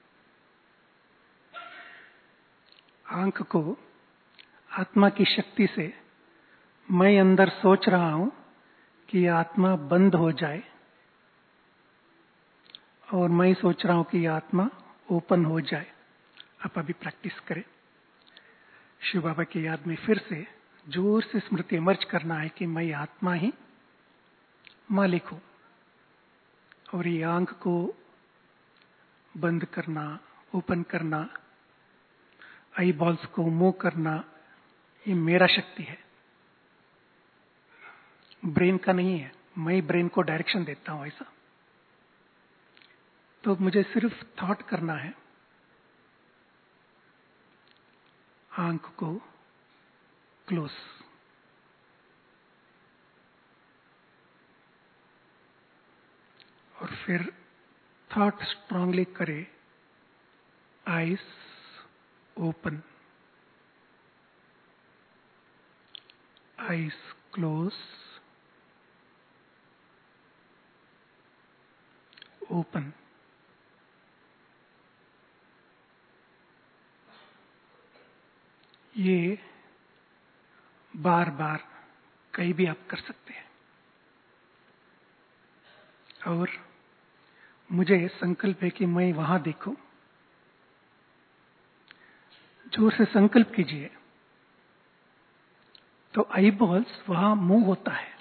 आंख को आत्मा की शक्ति से मैं अंदर सोच रहा हूं कि आत्मा बंद हो जाए, और मैं सोच रहा हूं कि आत्मा ओपन हो जाए। आप अभी प्रैक्टिस करें। शिव बाबा की याद में फिर से जोर से स्मृति इमर्ज करना है कि मैं आत्मा ही मालिक हूं, और ये आंख को बंद करना, ओपन करना, आई बॉल्स को मूव करना, ये मेरा शक्ति है, ब्रेन का नहीं है। मैं ब्रेन को डायरेक्शन देता हूं ऐसा। तो मुझे सिर्फ थॉट करना है। आंख को क्लोज, और फिर थॉट स्ट्रांगली करे, eyes open, eyes close, open. ये बार बार कहीं भी आप कर सकते हैं। और मुझे संकल्प है कि मैं वहां देखूं। जोर से संकल्प कीजिए तो आई बॉल्स वहां मूव होता है।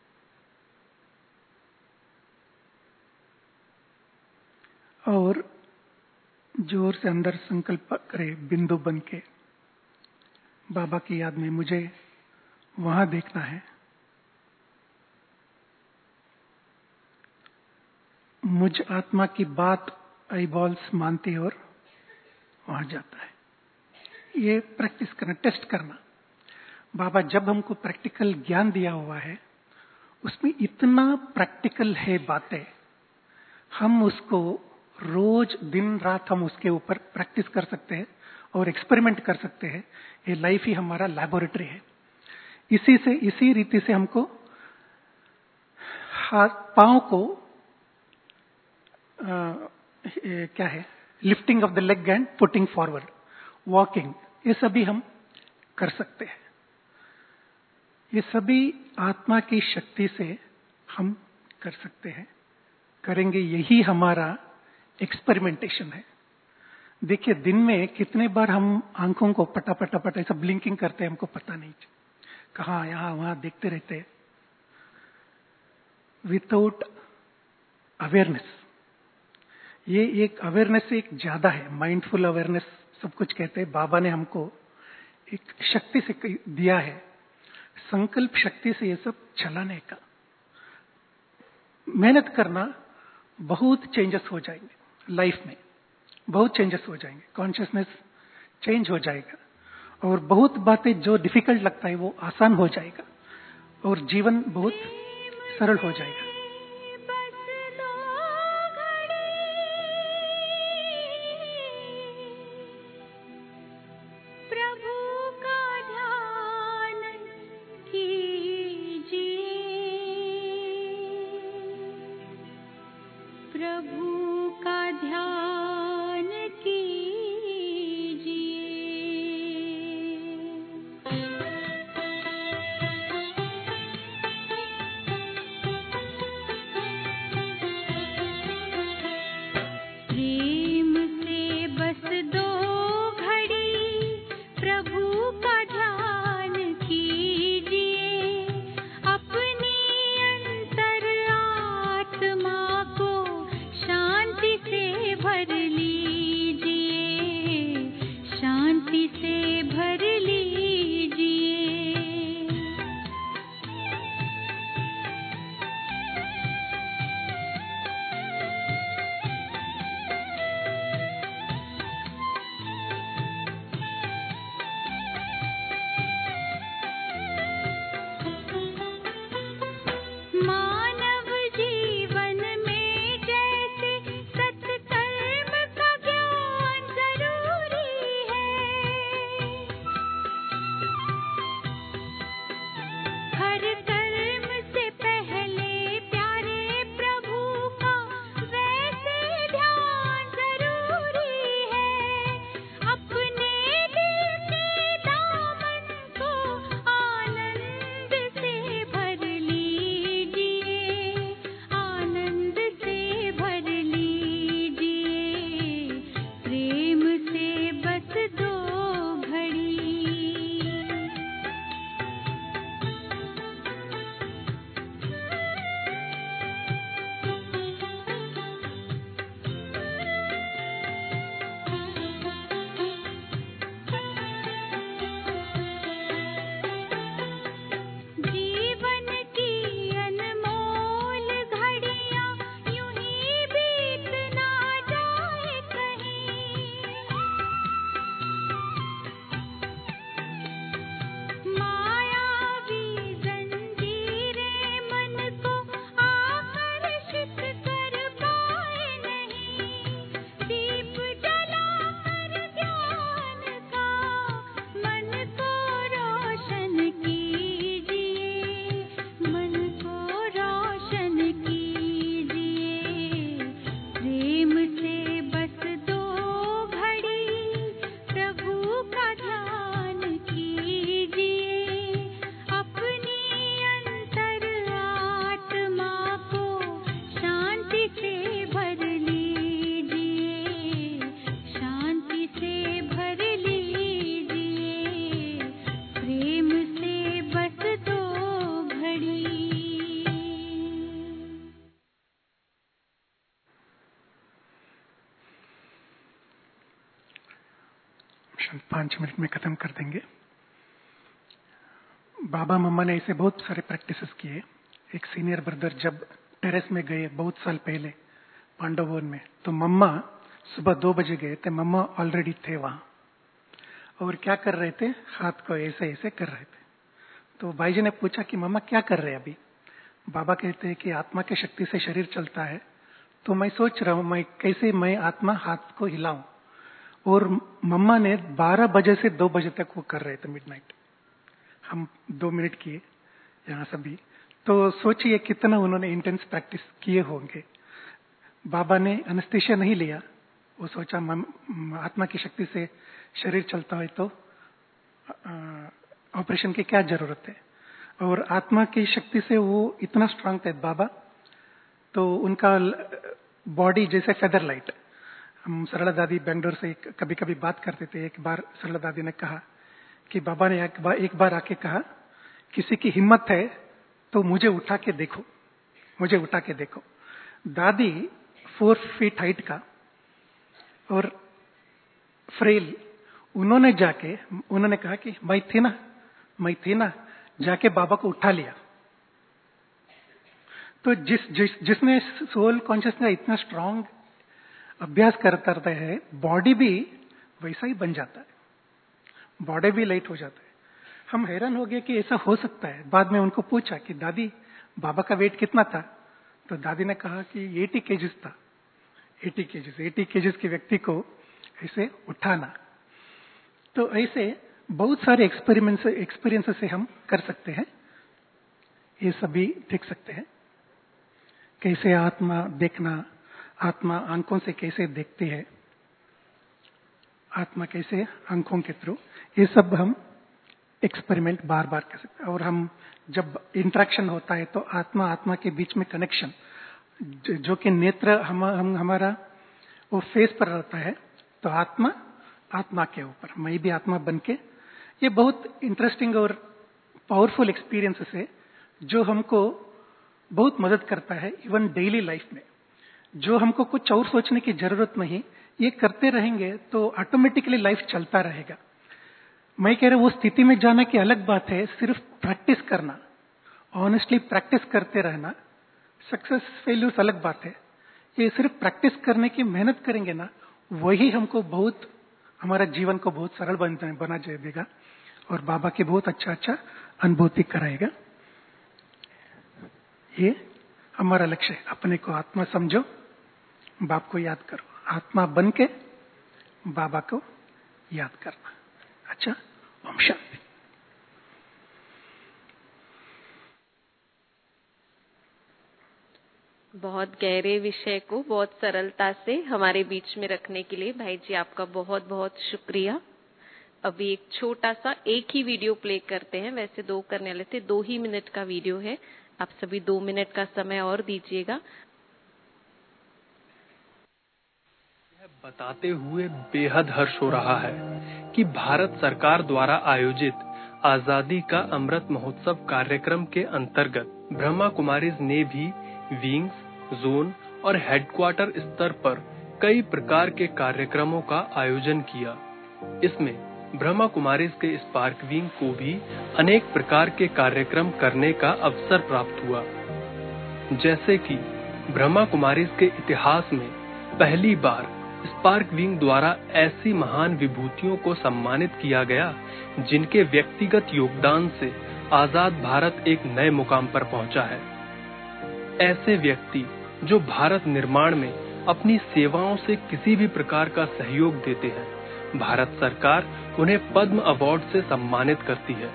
और जोर से अंदर संकल्प करे, बिंदु बन के बाबा की याद में मुझे वहां देखना है। मुझ आत्मा की बात आई बॉल्स मानती और वहां जाता है। ये प्रैक्टिस करना, टेस्ट करना। बाबा जब हमको प्रैक्टिकल ज्ञान दिया हुआ है उसमें इतना प्रैक्टिकल है बातें, हम उसको रोज दिन रात हम उसके ऊपर प्रैक्टिस कर सकते हैं और एक्सपेरिमेंट कर सकते हैं। ये लाइफ ही हमारा लैबोरेटरी है। इसी से इसी रीति से हमको हाथ पांव को आ, क्या है, lifting of the leg and putting forward, walking, ये सभी हम कर सकते हैं। ये सभी आत्मा की शक्ति से हम कर सकते हैं, करेंगे। यही हमारा एक्सपेरिमेंटेशन है। देखिए दिन में कितने बार हम आंखों को पटा पटा पटा ऐसा ब्लिंकिंग करते हैं, हमको पता नहीं, कहाँ यहाँ वहां देखते रहते हैं विदाउट अवेयरनेस। ये एक अवेयरनेस से एक ज्यादा है, माइंडफुल अवेयरनेस सब कुछ कहते हैं। बाबा ने हमको एक शक्ति से दिया है, संकल्प शक्ति से ये सब चलाने का। मेहनत करना, बहुत चेंजेस हो जाएंगे लाइफ में, बहुत चेंजेस हो जाएंगे, कॉन्शियसनेस चेंज हो जाएगा और बहुत बातें जो डिफिकल्ट लगता है वो आसान हो जाएगा और जीवन बहुत सरल हो जाएगा। पांच मिनट में खत्म कर देंगे। बाबा मम्मा ने ऐसे बहुत सारे प्रैक्टिसेस किए। एक सीनियर ब्रदर जब टेरेस में गए बहुत साल पहले पांडववन में, तो मम्मा सुबह दो बजे गए थे, मम्मा ऑलरेडी थे वहां और क्या कर रहे थे, हाथ को ऐसे ऐसे कर रहे थे। तो भाई जी ने पूछा कि मम्मा क्या कर रहे हैं अभी? बाबा कहते हैं कि आत्मा की शक्ति से शरीर चलता है, तो मैं सोच रहा हूं मैं कैसे मैं आत्मा हाथ को हिलाऊं। और मम्मा ने बारह बजे से दो बजे तक वो कर रहे थे मिडनाइट। हम दो मिनट किए यहाँ सभी, तो सोचिए कितना उन्होंने इंटेंस प्रैक्टिस किए होंगे। बाबा ने एनेस्थीसिया नहीं लिया, वो सोचा आत्मा की शक्ति से शरीर चलता है तो ऑपरेशन की क्या जरूरत है। और आत्मा की शक्ति से वो इतना स्ट्रांग थे बाबा, तो उनका बॉडी जैसे फेदर लाइट, हम सरला दादी बेंगलोर से कभी कभी बात करते थे। एक बार सरला दादी ने कहा कि बाबा ने एक बार, एक बार आके कहा, किसी की हिम्मत है तो मुझे उठा के देखो, मुझे उठा के देखो। दादी फोर फीट हाइट का और फ्रेल, उन्होंने जाके उन्होंने कहा कि मैं थी ना मैं थी ना जाके बाबा को उठा लिया। तो जिस जिस जिसने सोल कॉन्शियसनेस इतना स्ट्रांग अभ्यास करता रहता है, बॉडी भी वैसा ही बन जाता है, बॉडी भी लाइट हो जाता है। हम हैरान हो गए कि ऐसा हो सकता है। बाद में उनको पूछा कि दादी बाबा का वेट कितना था, तो दादी ने कहा कि अस्सी केजीज था। अस्सी केजीज अस्सी केजीज के व्यक्ति को ऐसे उठाना। तो ऐसे बहुत सारे एक्सपेरिमेंट्स एक्सपीरियंस से हम कर सकते हैं, ये सभी देख सकते हैं। कैसे आत्मा देखना, आत्मा आंखों से कैसे देखती है, आत्मा कैसे आंखों के थ्रू, ये सब हम एक्सपेरिमेंट बार बार कर सकते हैं। और हम जब इंटरेक्शन होता है तो आत्मा आत्मा के बीच में कनेक्शन, जो कि नेत्र हम, हम हमारा वो फेस पर रहता है, तो आत्मा आत्मा के ऊपर, मैं भी आत्मा बन के, ये बहुत इंटरेस्टिंग और पावरफुल एक्सपीरियंसेस है जो हमको बहुत मदद करता है इवन डेली लाइफ में। जो हमको कुछ और सोचने की जरूरत नहीं, ये करते रहेंगे तो ऑटोमेटिकली लाइफ चलता रहेगा। मैं कह रहा हूं वो स्थिति में जाना की अलग बात है, सिर्फ प्रैक्टिस करना, ऑनेस्टली प्रैक्टिस करते रहना। सक्सेस फेल्यूर्स अलग बात है, ये सिर्फ प्रैक्टिस करने की मेहनत करेंगे ना, वही हमको बहुत, हमारा जीवन को बहुत सरल बना देगा और बाबा के बहुत अच्छा अच्छा अनुभूति कराएगा। ये हमारा लक्ष्य है। अपने को आत्मा समझो, बाप को याद करो, आत्मा बन के बाबा को याद करना। अच्छा, ओम शांति। बहुत गहरे विषय को बहुत सरलता से हमारे बीच में रखने के लिए भाई जी आपका बहुत बहुत शुक्रिया। अभी एक छोटा सा एक ही वीडियो प्ले करते हैं, वैसे दो करने वाले थे, दो ही मिनट का वीडियो है। आप सभी दो मिनट का समय और दीजिएगा। यह बताते हुए बेहद हर्ष हो रहा है कि भारत सरकार द्वारा आयोजित आजादी का अमृत महोत्सव कार्यक्रम के अंतर्गत ब्रह्मा कुमारीज ने भी विंग्स, जोन और हेडक्वार्टर स्तर पर कई प्रकार के कार्यक्रमों का आयोजन किया। इसमें ब्रह्मा कुमारीज के स्पार्क विंग को भी अनेक प्रकार के कार्यक्रम करने का अवसर प्राप्त हुआ। जैसे कि ब्रह्मा कुमारीज के इतिहास में पहली बार स्पार्क विंग द्वारा ऐसी महान विभूतियों को सम्मानित किया गया जिनके व्यक्तिगत योगदान से आजाद भारत एक नए मुकाम पर पहुंचा है। ऐसे व्यक्ति जो भारत निर्माण में अपनी सेवाओं से किसी भी प्रकार का सहयोग देते हैं, भारत सरकार उन्हें पद्म अवार्ड से सम्मानित करती है।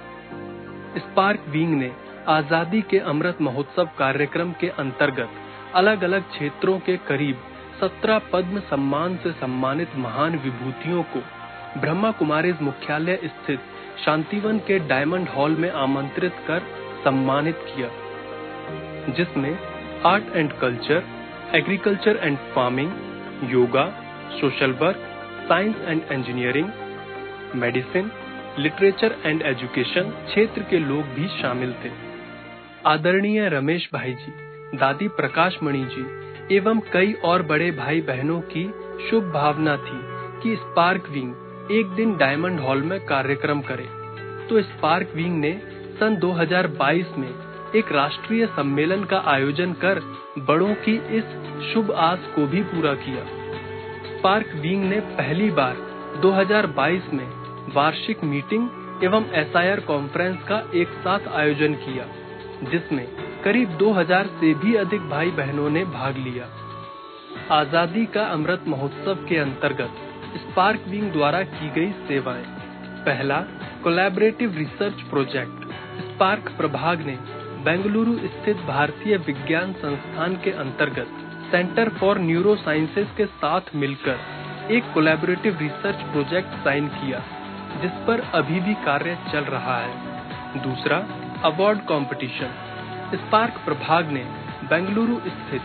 स्पार्क विंग ने आजादी के अमृत महोत्सव कार्यक्रम के अंतर्गत अलग अलग क्षेत्रों के करीब सत्रह पद्म सम्मान से सम्मानित महान विभूतियों को ब्रह्मा कुमारीज मुख्यालय स्थित शांतिवन के डायमंड हॉल में आमंत्रित कर सम्मानित किया, जिसमें art and culture, agriculture and farming, yoga, social work, science and engineering, medicine, literature and education क्षेत्र के लोग भी शामिल थे। आदरणीय रमेश भाई जी, दादी प्रकाश मणि जी एवं कई और बड़े भाई बहनों की शुभ भावना थी कि स्पार्क विंग एक दिन डायमंड हॉल में कार्यक्रम करे, तो स्पार्क विंग ने सन दो हज़ार बाईस में एक राष्ट्रीय सम्मेलन का आयोजन कर बड़ों की इस शुभ आस को भी पूरा किया। स्पार्क विंग ने पहली बार दो हज़ार बाईस में वार्षिक मीटिंग एवं एस आई आर कॉन्फ्रेंस का एक साथ आयोजन किया, जिसमें करीब दो हज़ार से भी अधिक भाई बहनों ने भाग लिया। आजादी का अमृत महोत्सव के अंतर्गत स्पार्क विंग द्वारा की गई सेवाएं। पहला, कोलैबोरेटिव रिसर्च प्रोजेक्ट। स्पार्क प्रभाग ने बेंगलुरु स्थित भारतीय विज्ञान संस्थान के अंतर्गत सेंटर फॉर न्यूरो साइंसेज के साथ मिलकर एक कोलैबोरेटिव रिसर्च प्रोजेक्ट साइन किया, जिस पर अभी भी कार्य चल रहा है। दूसरा, अवार्ड कंपटीशन। स्पार्क प्रभाग ने बेंगलुरु स्थित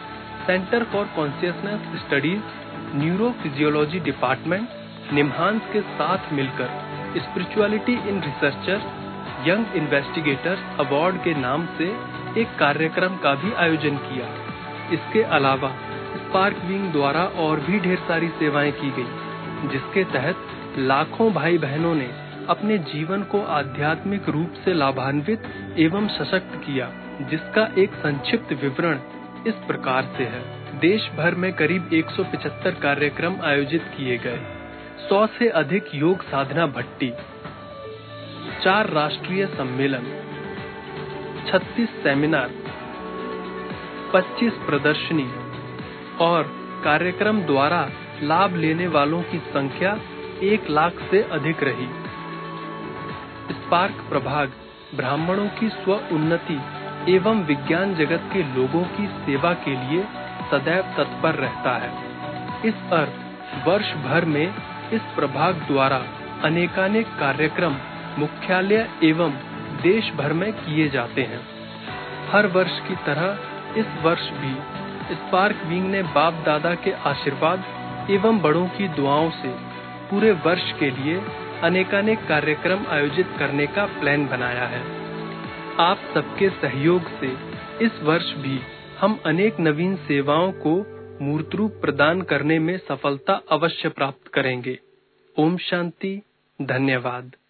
centre for consciousness studies neurophysiology department NIMHANS के साथ मिलकर spirituality in researchers young investigators award के नाम से एक कार्यक्रम का भी आयोजन किया। इसके अलावा स्पार्क विंग द्वारा और भी ढेर सारी सेवाएं की गई, जिसके तहत लाखों भाई बहनों ने अपने जीवन को आध्यात्मिक रूप से लाभान्वित एवं सशक्त किया, जिसका एक संक्षिप्त विवरण इस प्रकार से है। देश भर में करीब एक सौ पचहत्तर कार्यक्रम आयोजित किए गए, सौ से अधिक योग साधना भट्टी, चार राष्ट्रीय सम्मेलन, छत्तीस सेमिनार, पच्चीस प्रदर्शनी और कार्यक्रम द्वारा लाभ लेने वालों की संख्या एक लाख से अधिक रही। स्पार्क प्रभाग ब्राह्मणों की स्व उन्नति एवं विज्ञान जगत के लोगों की सेवा के लिए सदैव तत्पर रहता है। इस अर्थ वर्ष भर में इस प्रभाग द्वारा अनेकानेक कार्यक्रम मुख्यालय एवं देश भर में किए जाते हैं। हर वर्ष की तरह इस वर्ष भी स्पार्क विंग ने बाप दादा के आशीर्वाद एवं बड़ों की दुआओं से पूरे वर्ष के लिए अनेकानेक कार्यक्रम आयोजित करने का प्लान बनाया है। आप सबके सहयोग से इस वर्ष भी हम अनेक नवीन सेवाओं को मूर्त रूप प्रदान करने में सफलता अवश्य प्राप्त करेंगे। ओम शांति, धन्यवाद।